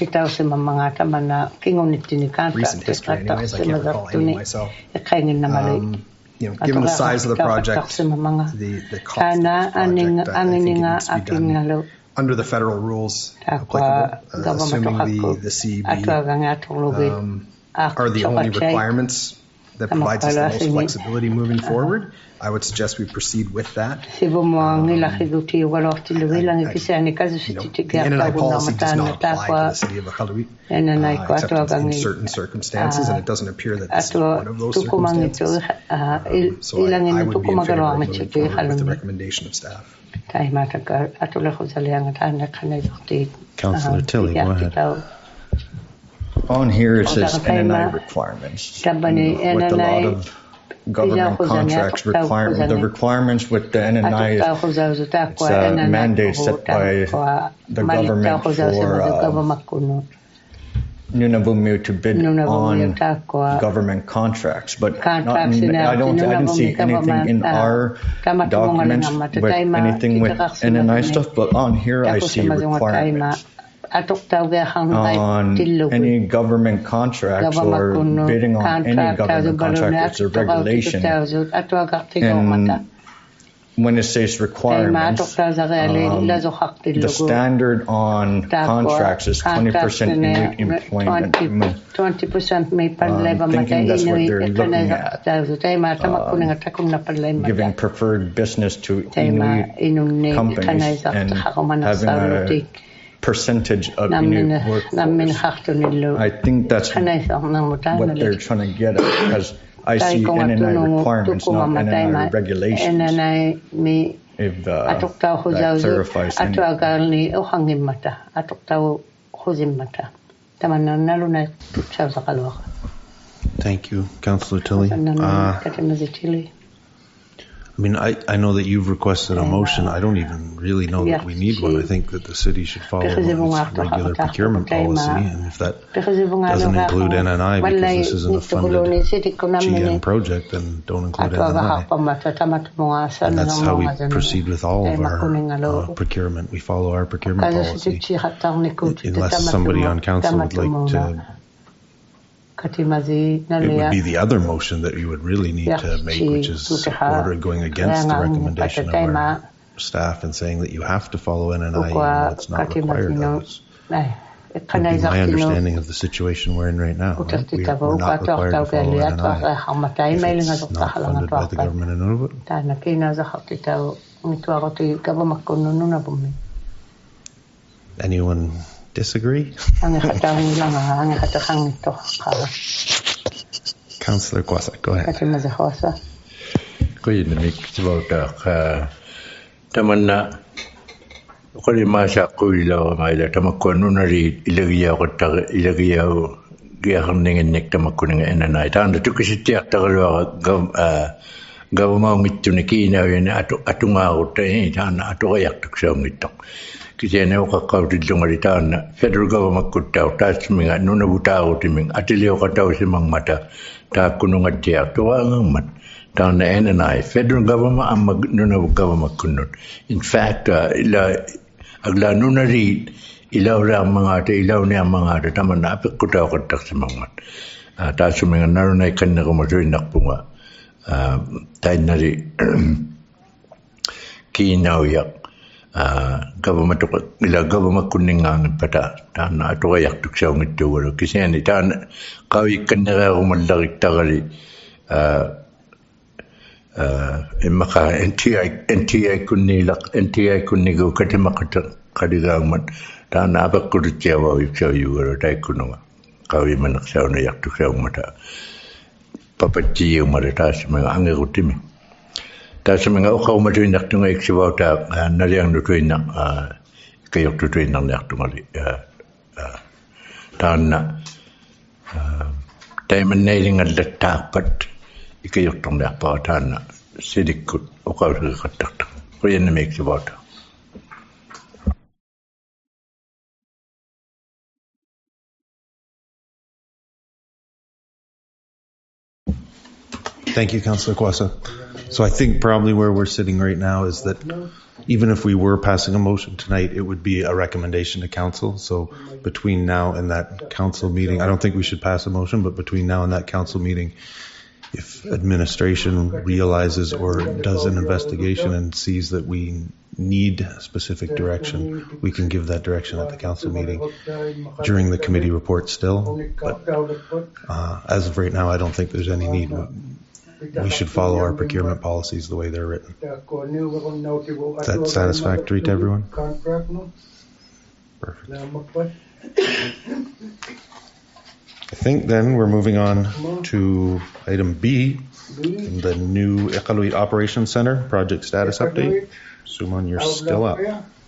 recent history anyways. I can't recall any myself. Um, you know, given the size of the project, the, the cost of the project, I think it needs to be done under the federal rules applicable, uh, assuming the, the C E B um, are the only requirements that provides us the most flexibility moving forward. I would suggest we proceed with that. Um, I, I, you know, the N N I policy does not apply to the city of Iqaluit, uh, except in, in certain circumstances, and it doesn't appear that this is one of those circumstances. Um, so I, I would be in favor of moving forward with the recommendation of staff. Councillor Tilley, go ahead. On here it says N N I requirements. With a lot of government contracts, require, the requirements with the N N I is it's a mandate set by the government for uh, Nunavummiut to bid on government contracts, but not in, I don't I didn't see anything in our documents with anything with N N I stuff, but on here I see requirements on any government contracts or bidding on any government contract. It's a regulation, and when it says requirements, um, the standard on contracts is twenty percent Inuit employment. twenty percent may I'm thinking that's what they're looking at. Um, giving preferred business to Inuit companies and having a percentage of Inuit workforce. I think that's what they're trying to get at, because I see N N I requirements, not N N I regulations. If uh, that clarifies anything. Thank you, Councillor Tilley. Uh, I mean, I, I know that you've requested a motion. I don't even really know that we need one. I think that the city should follow its regular procurement policy, and if that doesn't include N N I because this isn't a funded G M project, then don't include N N I. And that's how we proceed with all of our uh, procurement. We follow our procurement policy. Unless somebody on council would like to... It would be the other motion that you would really need to make, which is order going against the recommendation of our staff and saying that you have to follow N N I even though it's not required. That would be my understanding of the situation we're in right now. Right? We are, we're not required to follow N N I if it's not funded by the government in Nunavut. Anyone disagree? Councillor Kwasa, go ahead. Kuya namik sabauta tamanna kali masa kuila maila tamakonu nari ilagiya ko ta ilagiya giahanning nek tamakuning N N I tanda tukisitia tagalwa gam gavama ngittuniki na yana atu atunga utai tana atoyak tuksongitong kisene oka kautillungaritana federal government kutta tasminga nunabuta utiming atilio katau simang mata ta kunungatia tuangamat tana N N I federal government am nunabu government kunut in fact ila agla nunari ila ora mangata ila ne mangata tamana apikutta katak simang mat ta suminga narunai kanna ko matui nakpunga tainari kinauyak Uh, government ila government kuningang pada tana to yak tuksau ngitu wala kisani tan kawi kanera umalari tagali uh uh imaka N T I N T I kunilak N T I kunigo katimakata kadigamat tana abakurutia wa ipsau wala tai kununga kawi manak sau na yak tuksau mata papati umaratas mga angirutimi That's something I come to in acting like about a Nalian to train a Kayok to train on the actually. Tan diamond nailing at the top, but you Kayok on the part and city could o ka se ka tak ko yen me ki bot. Thank you, Councillor Kwasa. So I think probably where we're sitting right now is that even if we were passing a motion tonight, it would be a recommendation to council. So between now and that council meeting, I don't think we should pass a motion, but between now and that council meeting, if administration realizes or does an investigation and sees that we need specific direction, we can give that direction at the council meeting during the committee report still. But uh, as of right now, I don't think there's any need. We should follow our procurement policies the way they're written. Is that satisfactory to everyone? Perfect. I think then we're moving on to item B, the new Iqaluit Operations Center project status update. Suman, you're still up.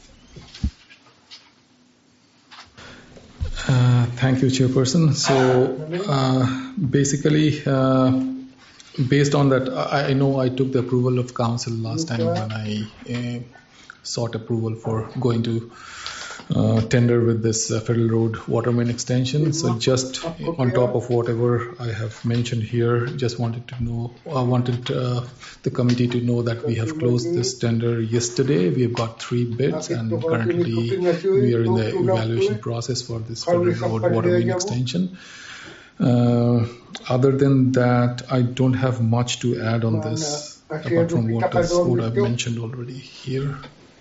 Uh, thank you, Chairperson. So uh, basically, uh, based on that, I, I know I took the approval of council last time when I uh, sought approval for going to uh, tender with this uh, Federal Road water main extension. So just on top of whatever I have mentioned here, just wanted to know, I wanted uh, the committee to know that we have closed this tender yesterday. We have got three bids and currently we are in the evaluation process for this Federal Road water main extension. Uh, other than that, I don't have much to add on this, apart from what, is, what I've mentioned already here.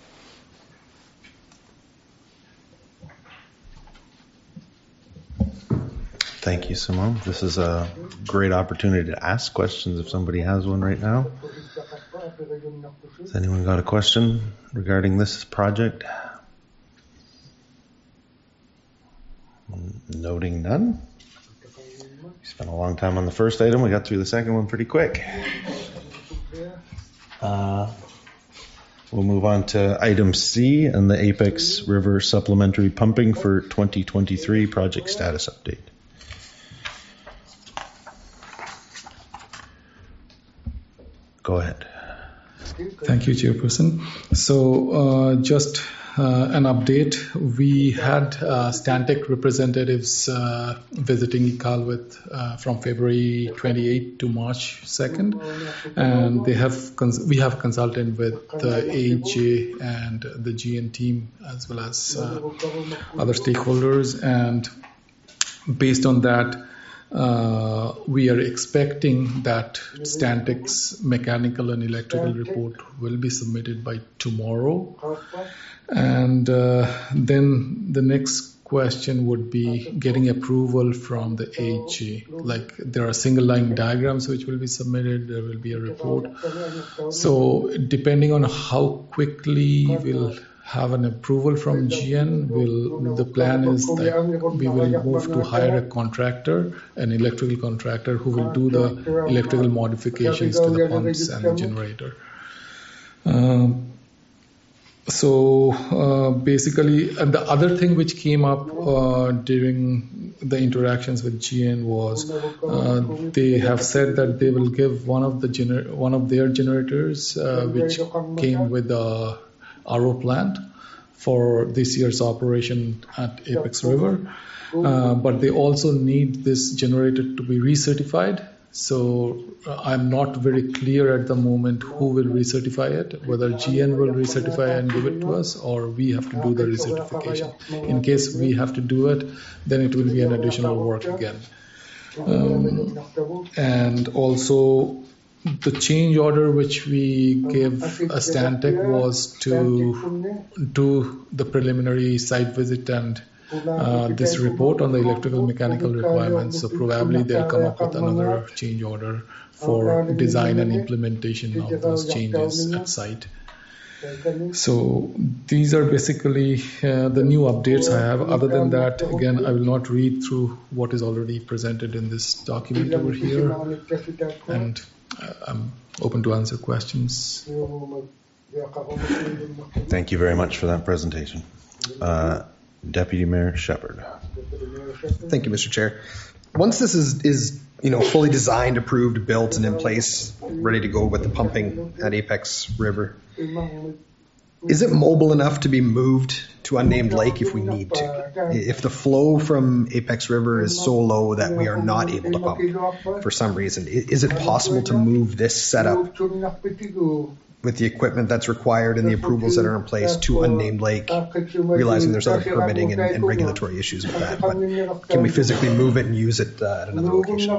Thank you, Simone. This is a great opportunity to ask questions if somebody has one right now. Has anyone got a question regarding this project? Noting none. We spent a long time on the first item. We got through the second one pretty quick. Uh, we'll move on to item C and the Apex River Supplementary Pumping for twenty twenty-three project status update. Go ahead. Thank you, Chairperson. So uh, just uh, an update. We had uh, Stantec representatives uh, visiting Iqaluit uh, from February twenty-eighth to March second, and they have cons- we have consulted with the A H J and the G N team as well as uh, other stakeholders, and based on that, Uh, we are expecting that Stantec's mechanical and electrical report will be submitted by tomorrow. And uh, then the next question would be getting approval from the A H J. Like there are single line diagrams which will be submitted, there will be a report. So depending on how quickly we'll have an approval from G N, will the plan is that we will move to hire a contractor, an electrical contractor who will do the electrical modifications to the pumps and the generator. Um, so uh, basically, and the other thing which came up uh, during the interactions with G N was uh, they have said that they will give one of the gener- one of their generators, uh, which came with a R O plant for this year's operation at Apex River, uh, but they also need this generator to be recertified. So uh, I'm not very clear at the moment who will recertify it, whether G N will recertify and give it to us or we have to do the recertification. In case we have to do it, then it will be an additional work again. Um, and also, the change order which we gave a Stantec was to do the preliminary site visit and uh, this report on the electrical mechanical requirements. So probably they'll come up with another change order for design and implementation of those changes at site. So these are basically uh, the new updates I have. Other than that, again, I will not read through what is already presented in this document over here. And I'm open to answer questions. Thank you very much for that presentation. Uh, Deputy Mayor Shepherd. Thank you, Mister Chair. once this is, is you know, fully designed, approved, built, and in place, ready to go with the pumping at Apex River, is it mobile enough to be moved to Unnamed Lake if we need to? If the flow from Apex River is so low that we are not able to pump for some reason, is it possible to move this setup with the equipment that's required and the approvals that are in place to Unnamed Lake, realizing there's other permitting and, and regulatory issues with that, but can we physically move it and use it uh, at another location?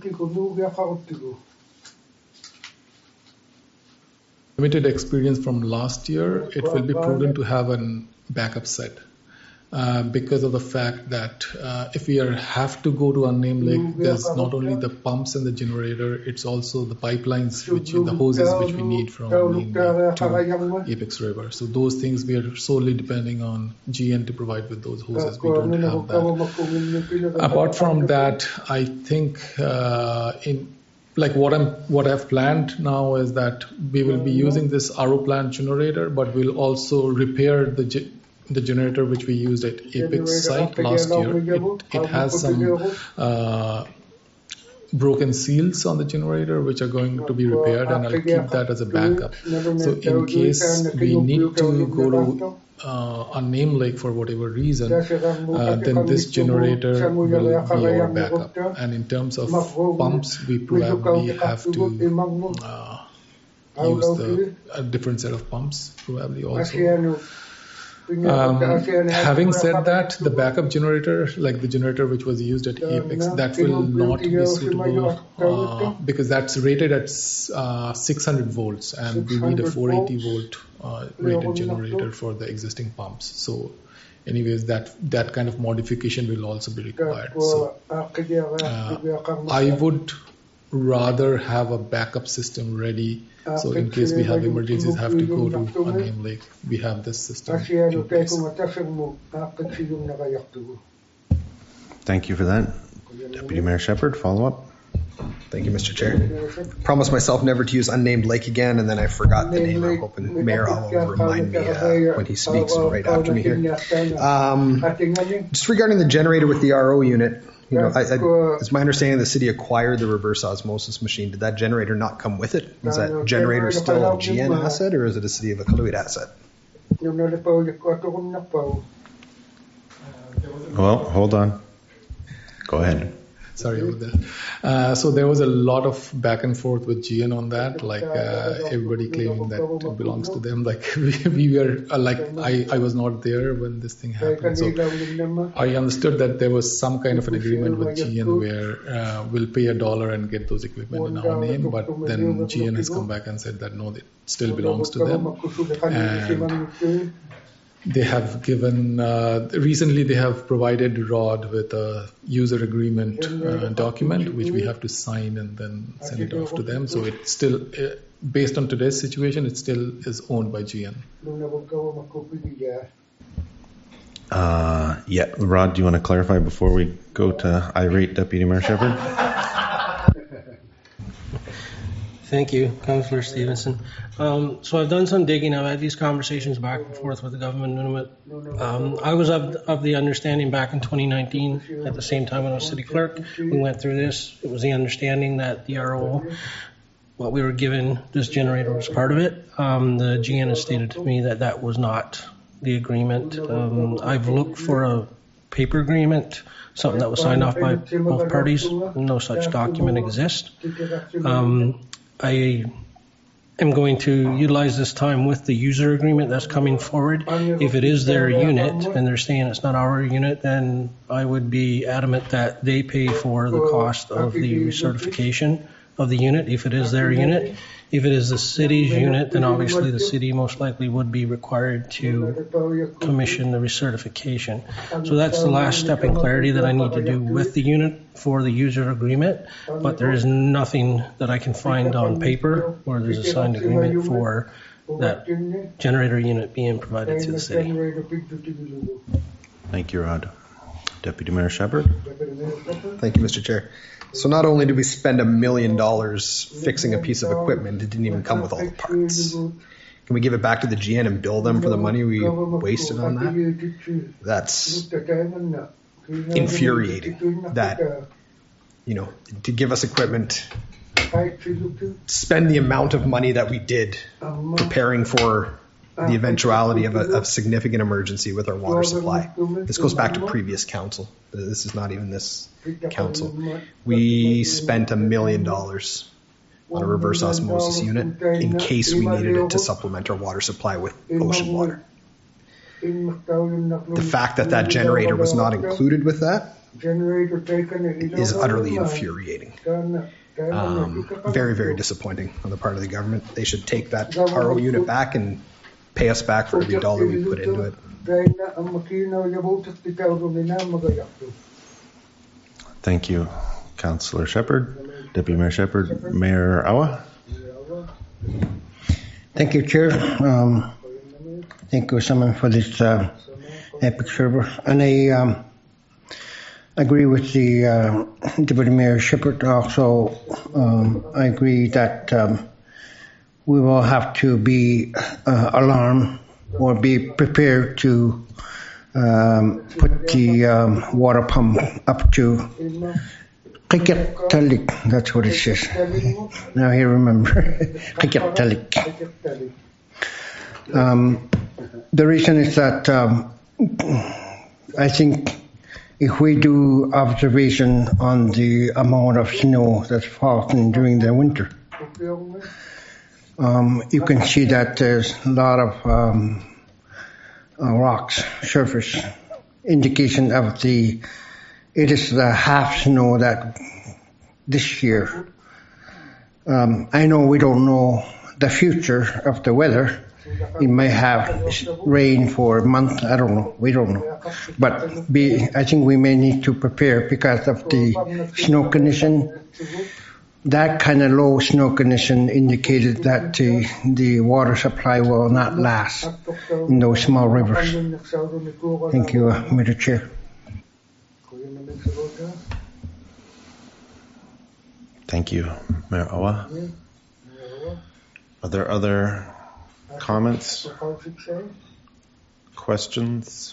Limited experience from last year, it will be prudent to have a backup set uh, because of the fact that uh, if we are, have to go to Unnamed Lake, there's not only the pumps and the generator, it's also the pipelines, which the hoses which we need from Unnamed Lake to Apex River. So those things we are solely depending on G N to provide with those hoses. We don't have that. Apart from that, I think uh, in Like what I'm, what I've planned now is that we will be using this R O plant generator, but we'll also repair the the generator which we used at Apex site last year. It, it has some uh, broken seals on the generator which are going to be repaired, and I'll keep that as a backup. So in case we need to go to uh, Unnamed Lake for whatever reason, uh, then this generator will be our backup. And in terms of pumps, we probably have to uh, use the a different set of pumps probably also. Um, having said that, the backup generator, like the generator which was used at Apex, that will not be suitable uh, because that's rated at uh, six hundred volts, and we need a four eighty volt uh, rated generator for the existing pumps. So anyways, that that kind of modification will also be required. So uh, I would rather have a backup system ready. So in case we have emergencies, have to go to Unnamed Lake, we have this system in place. Thank you for that. Deputy Mayor Shepherd, follow up. Thank you, Mister Chair. Promised myself never to use Unnamed Lake again, and then I forgot the name. I'm hoping Mayor will remind me uh, when he speaks right after me here. Um, just regarding the generator with the R O unit, you know, I, I, it's my understanding the city acquired the reverse osmosis machine. Did that generator not come with it? Is that generator still a G N asset, or is it a City of Iqaluit asset? Well, hold on. Go ahead. Sorry about that. Uh, so there was a lot of back and forth with G N on that, like uh, everybody claiming that it belongs to them. Like we, we were, uh, like I, I was not there when this thing happened. So I understood that there was some kind of an agreement with G N where uh, we'll pay a dollar and get those equipment in our name. But then G N has come back and said that no, it still belongs to them. And they have given, uh, recently they have provided Rod with a user agreement uh, document, which we have to sign and then send it off to them. So it's still, uh, based on today's situation, it still is owned by G N. Uh, yeah, Rod, do you want to clarify before we go to irate Deputy Mayor Shepherd? Thank you, Councillor Stevenson. Um, so I've done some digging. I've had these conversations back and forth with the government. Um, I was of, of the understanding back in twenty nineteen, at the same time when I was city clerk, we went through this. It was the understanding that the R O, what we were given, this generator was part of it. Um, the G N has stated to me that that was not the agreement. Um, I've looked for a paper agreement, something that was signed off by both parties. No such document exists. Um, I am going to utilize this time with the user agreement that's coming forward. If it is their unit and they're saying it's not our unit, then I would be adamant that they pay for the cost of the recertification of the unit if it is their unit. If it is the city's unit, then obviously the city most likely would be required to commission the recertification. So that's the last step in clarity that I need to do with the unit for the user agreement, but there is nothing that I can find on paper where there's a signed agreement for that generator unit being provided to the city. Thank you, Rod. Deputy Mayor Shepherd. Thank you, Mister Chair. So not only did we spend a million dollars fixing a piece of equipment, it didn't even come with all the parts. Can we give it back to the G N and bill them for the money we wasted on that? That's infuriating that you know, to give us equipment, spend the amount of money that we did preparing for the eventuality of a of significant emergency with our water supply. This goes back to previous council. This is not even this council. We spent a million dollars on a reverse osmosis unit in case we needed it to supplement our water supply with ocean water. The fact that that generator was not included with that is utterly infuriating. Um, very, very disappointing on the part of the government. They should take that R O unit back and pay us back for every dollar we put into it. Thank you, Councillor Shepherd. Deputy Mayor Shepherd. Mayor Awa. Thank you, Chair. Um, thank you, someone, for this uh, epic server. And I um, agree with the uh, Deputy Mayor Shepherd. Also, um, I agree that um, we will have to be uh, alarmed or be prepared to um, put the um, water pump up to Qikatalik. That's what it says. Now I remember. Qikatalik. Um, the reason is that um, I think if we do observation on the amount of snow that's falling during the winter, um, you can see that there's a lot of um, uh, rocks surface, indication of the, it is the half snow that this year. Um, I know we don't know the future of the weather. It may have rain for a month. I don't know. We don't know. But be, I think we may need to prepare because of the snow condition. That kind of low snow condition indicated that the, the water supply will not last in those small rivers. Thank you, uh, Mister Chair. Thank you, Mayor Awa. Are there other comments? Questions?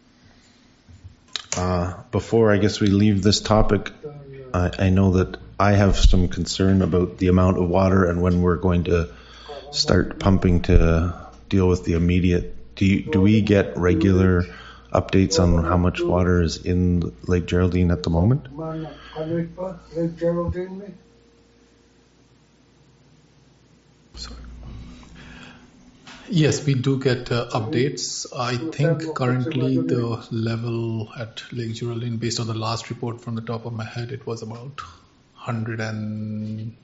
Uh, before I guess we leave this topic, I, I know that I have some concern about the amount of water and when we're going to start pumping to deal with the immediate. Do you, do we get regular updates on how much water is in Lake Geraldine at the moment? Yes, we do get uh, updates. I think currently the level at Lake Geraldine, based on the last report from the top of my head, it was about one hundred and one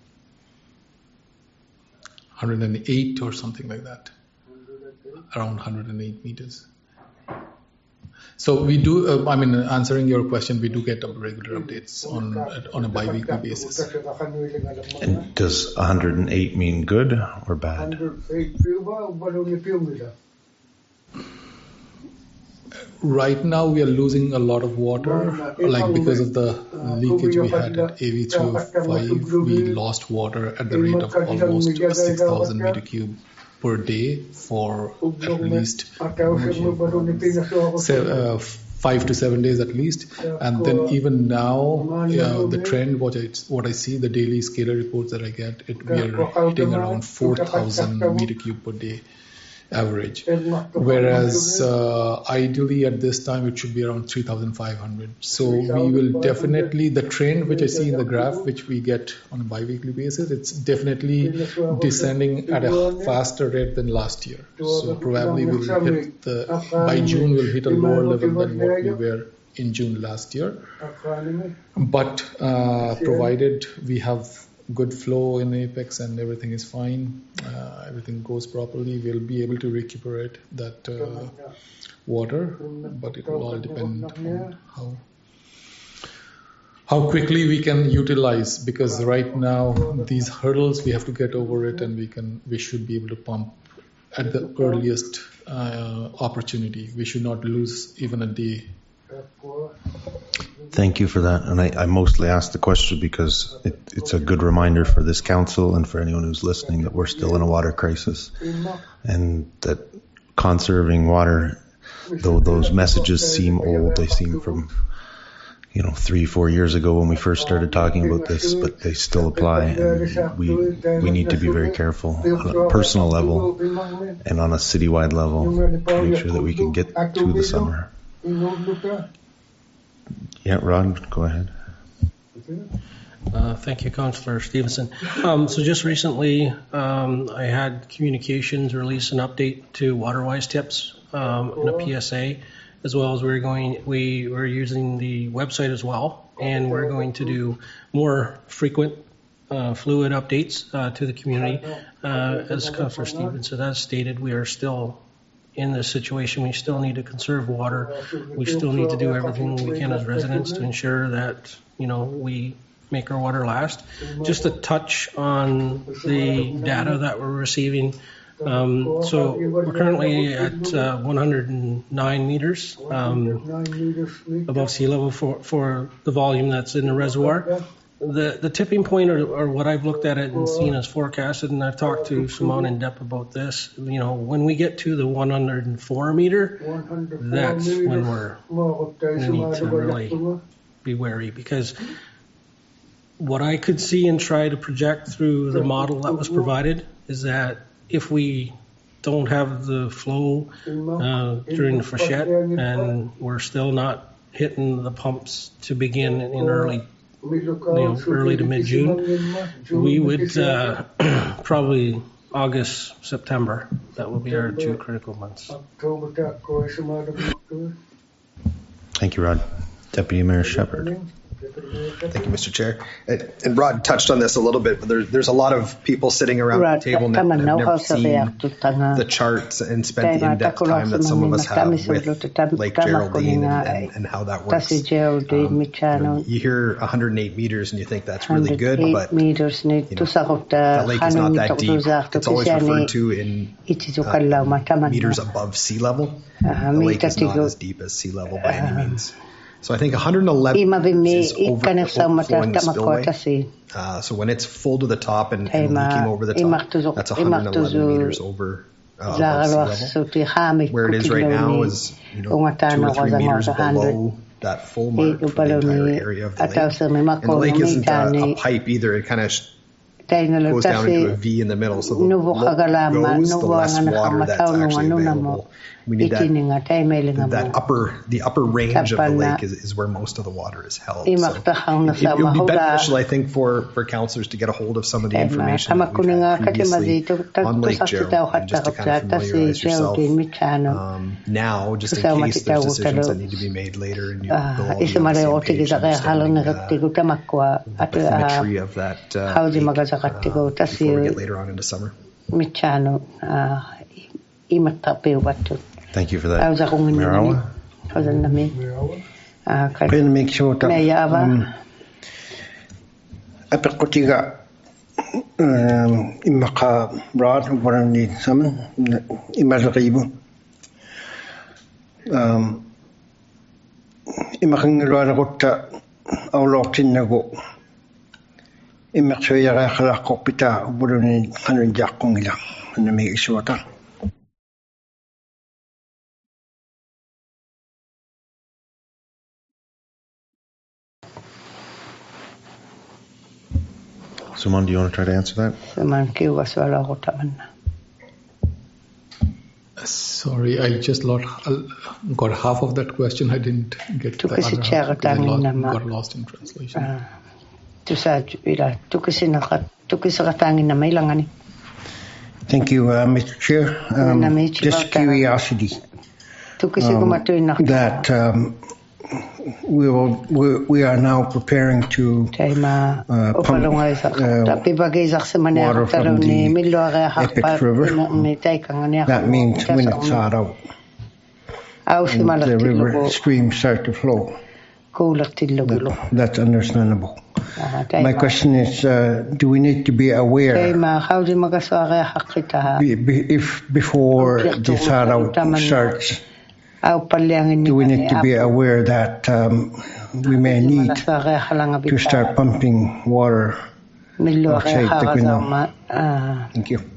hundred eight or something like that, around one hundred eight meters. So we do, uh, I mean, answering your question, we do get regular updates on on a bi-weekly basis. And does one hundred eight mean good or bad? Right now we are losing a lot of water, like because of the leakage we had at A V three oh five, we lost water at the rate of almost six thousand meter cube per day for at least uh, five to seven days at least. And then even now, uh, the trend, what I, what I see, the daily scalar reports that I get, it, we are hitting around four thousand meter cube per day average. Whereas uh, ideally at this time, it should be around three thousand five hundred. So we will definitely, the trend which I see in the graph, which we get on a bi-weekly basis, it's definitely descending at a faster rate than last year. So probably we'll hit the, by June, we'll hit a lower level than what we were in June last year. But uh, provided we have good flow in Apex and everything is fine, uh, everything goes properly, we'll be able to recuperate that uh, water, but it will all depend on how how quickly we can utilize, because right now these hurdles, we have to get over it, and we can we should be able to pump at the earliest uh, opportunity. We should not lose even a day. Thank you for that. And I, I mostly asked the question because it, it's a good reminder for this council and for anyone who's listening that we're still in a water crisis, and that conserving water, though those messages seem old, they seem from, you know, three, four years ago when we first started talking about this, but they still apply. And we we need to be very careful on a personal level and on a citywide level to make sure that we can get through the summer. Yeah, Rod, go ahead. Uh, thank you, Councillor Stevenson. Um, so just recently, um, I had communications release an update to Waterwise Tips um, and a P S A, as well as we're going, we were using the website as well, and we're going to do more frequent uh, fluid updates uh, to the community. Uh, as Councillor Stevenson has stated, we are still in this situation. We still need to conserve water. We still need to do everything we can as residents to ensure that, you know, we make our water last. Just a touch on the data that we're receiving. Um, so we're currently at uh, one hundred nine meters um, above sea level for, for the volume that's in the reservoir. The the tipping point, or, or what I've looked at it and seen as forecasted, and I've talked to Simone in depth about this, you know, when we get to the one hundred four meter, that's when we're going to need to really be wary, because what I could see and try to project through the model that was provided is that if we don't have the flow uh, during the freshet and we're still not hitting the pumps to begin in early, you know, early to mid-June, we would uh, probably August, September. That will be our two critical months. Thank you, Rod. Deputy Mayor Shepherd. Thank you, Mister Chair. And, and Rod touched on this a little bit, but there, there's a lot of people sitting around the table that have never seen the charts and spent the in-depth time that some of us have with Lake Geraldine and, and, and how that works. Um, you know, you hear one hundred eight meters and you think that's really good, but you know, the lake is not that deep. It's always referred to in uh, meters above sea level. The lake is not as deep as sea level by any means. So I think one hundred eleven is over the overflowing spillway. Uh, so when it's full to the top and, and leaking over the top, that's one hundred eleven meters over uh, above sea level. Where it is right now is, you know, two or three meters below that full mark for the entire area of the lake. And the lake isn't a, a pipe either. It kind of goes down into a V in the middle. So the lower it goes, the less water that's actually available. We need that, that upper, the upper range of the lake is, is where most of the water is held. So it, it would be beneficial, I think, for, for councillors to get a hold of some of the information that we've had previously on Lake Gerald, and just to kind of familiarize yourself um, now, just in case there's decisions that need to be made later, and you will all be on the same page, understanding uh, the bathymetry of that uh, lake, uh, before we get later on into summer. Thank you for that. Mirawa? Can make sure that um, apikotiga imaka rod warani saman imazaribu um imaking rod gota awlotin nago imaksoya khala kopita buruni hanin jakongila na me iswata. Suman, do you want to try to answer that? Sorry, I just got, got half of that question. I didn't get the other half. I got lost in translation. Thank you, uh, Mister Chair. Um, just curiosity. Um, that um, we will we, we are now preparing to uh, pump uh, water from the Epic River. That means when it's thawed out, the river streams start to flow. That, that's understandable. My question is, uh, do we need to be aware be, be, if before the thawed out starts? Do we need to be aware that um, we may need to start pumping water outside Teguino? Thank you.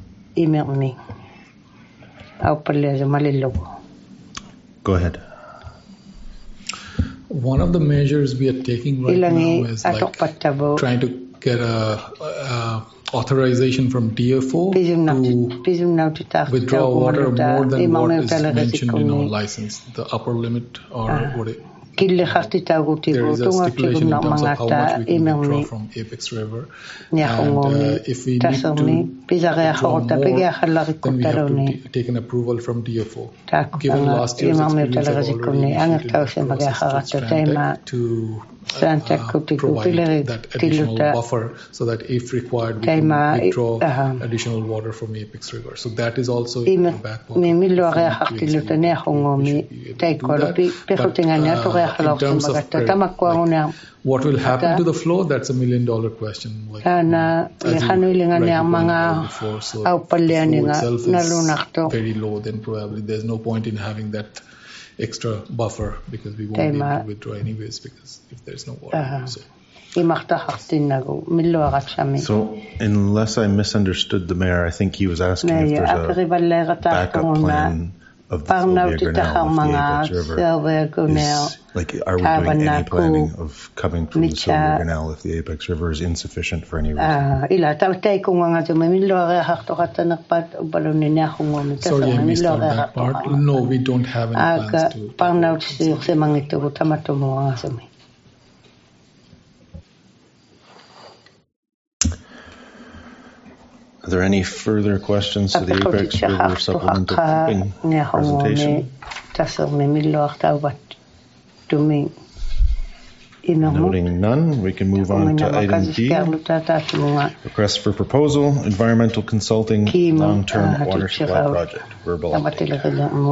Go ahead. one of the measures we are taking right now is like trying to get a, a authorization from D F O to withdraw water more than what is mentioned in our license, the upper limit or what it. There is a stipulation in terms of how much we can withdraw from Apex River. And uh, if we need to withdraw more, then we have to t- take an approval from D F O. Given last year's experience, I've already initiated the process with Stantec to uh, provide that additional buffer so that if required, we can withdraw additional water from Apex River. So that is also in the back pocket. In terms of credit, like what will happen to the flow, that's a million dollar question. Like, as you rightly pointed out before, so if the flow itself is very low, then probably there's no point in having that extra buffer because we won't be able to withdraw anyways because if there's no water. So. So, unless I misunderstood the mayor, I think he was asking if there's a backup plan of the Sylvia Grinnell if the Apex River is, like, are we doing any planning of coming from the Sylvia Grinnell if the Apex River is insufficient for any reason? Sorry, I missed out that part. No, we don't have any plans to. Are there any further questions to the Apex River supplemental keeping presentation? Noting none, we can move on to item D. Request for proposal, environmental consulting, long-term water supply project. Verbal update.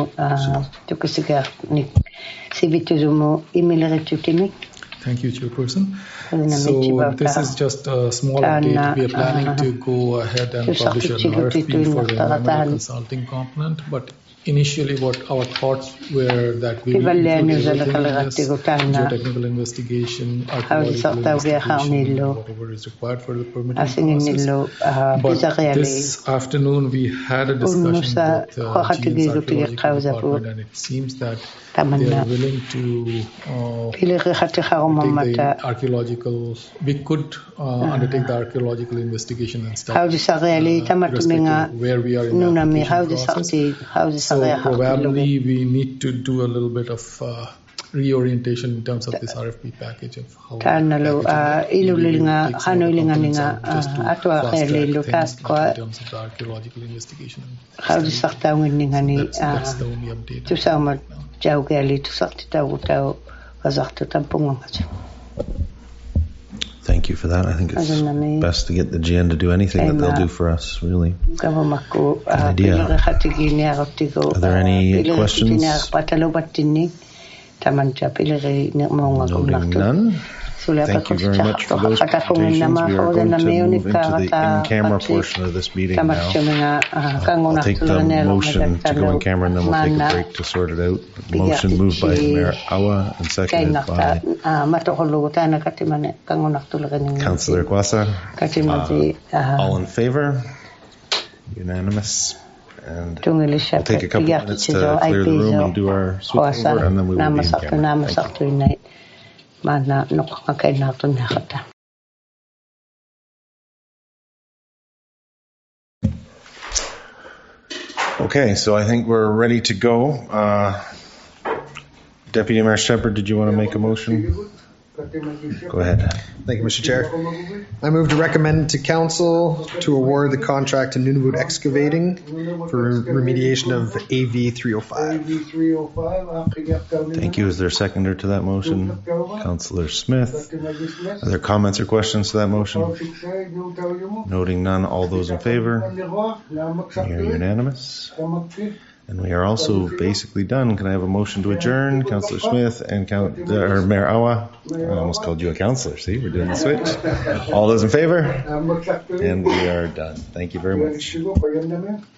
Thank you, Chairperson. So this is just a small update. We are planning to go ahead and publish an R F P for the environmental consulting component, but initially what our thoughts were that we will include everything in this, geotechnical investigation, archaeological investigation, whatever is required for the permitting process. But this afternoon we had a discussion with uh, G N's archaeological department, and it seems that they are willing to uh, undertake the archaeological, we could uh, undertake the archaeological investigation and stuff, uh, irrespective of where we are in the application process. So probably we need to do a little bit of uh, reorientation in terms of this R F P package of how Tanalo ilulinga hanulinga just to fast track things in terms of the archaeological investigation. How the sartawin ningani that's the only update. To sama jaugali to sartita utau azarta tampunga. Thank you for that. I think it's best to get the G N to do anything that they'll do for us, really. Good idea. Are there any questions? Noting none. Thank you very much for those presentations. We are going to move into the in-camera portion of this meeting now. Uh, I'll take the motion to go in camera and then we'll take a break to sort it out. Motion moved by Mayor Awa and seconded by Councillor Kwasa. Uh, all in favor? Unanimous. And we'll take a couple minutes to clear the room and do our switch over, and then we will be in camera. Thank you. Okay, so I think we're ready to go. Uh, Deputy Mayor Shepherd, did you want to make a motion? Go ahead. Thank you, Mister Chair. I move to recommend to Council to award the contract to Nunavut Excavating for remediation of A V three oh five. Thank you. Is there a seconder to that motion? Councillor Smith. Are there comments or questions to that motion? Noting none, all those in favor? You're unanimous. And we are also basically done. Can I have a motion to adjourn? Councillor Smith and Count, uh, or Mayor Awa. I almost called you a councillor. See, we're doing the switch. All those in favor? And we are done. Thank you very much.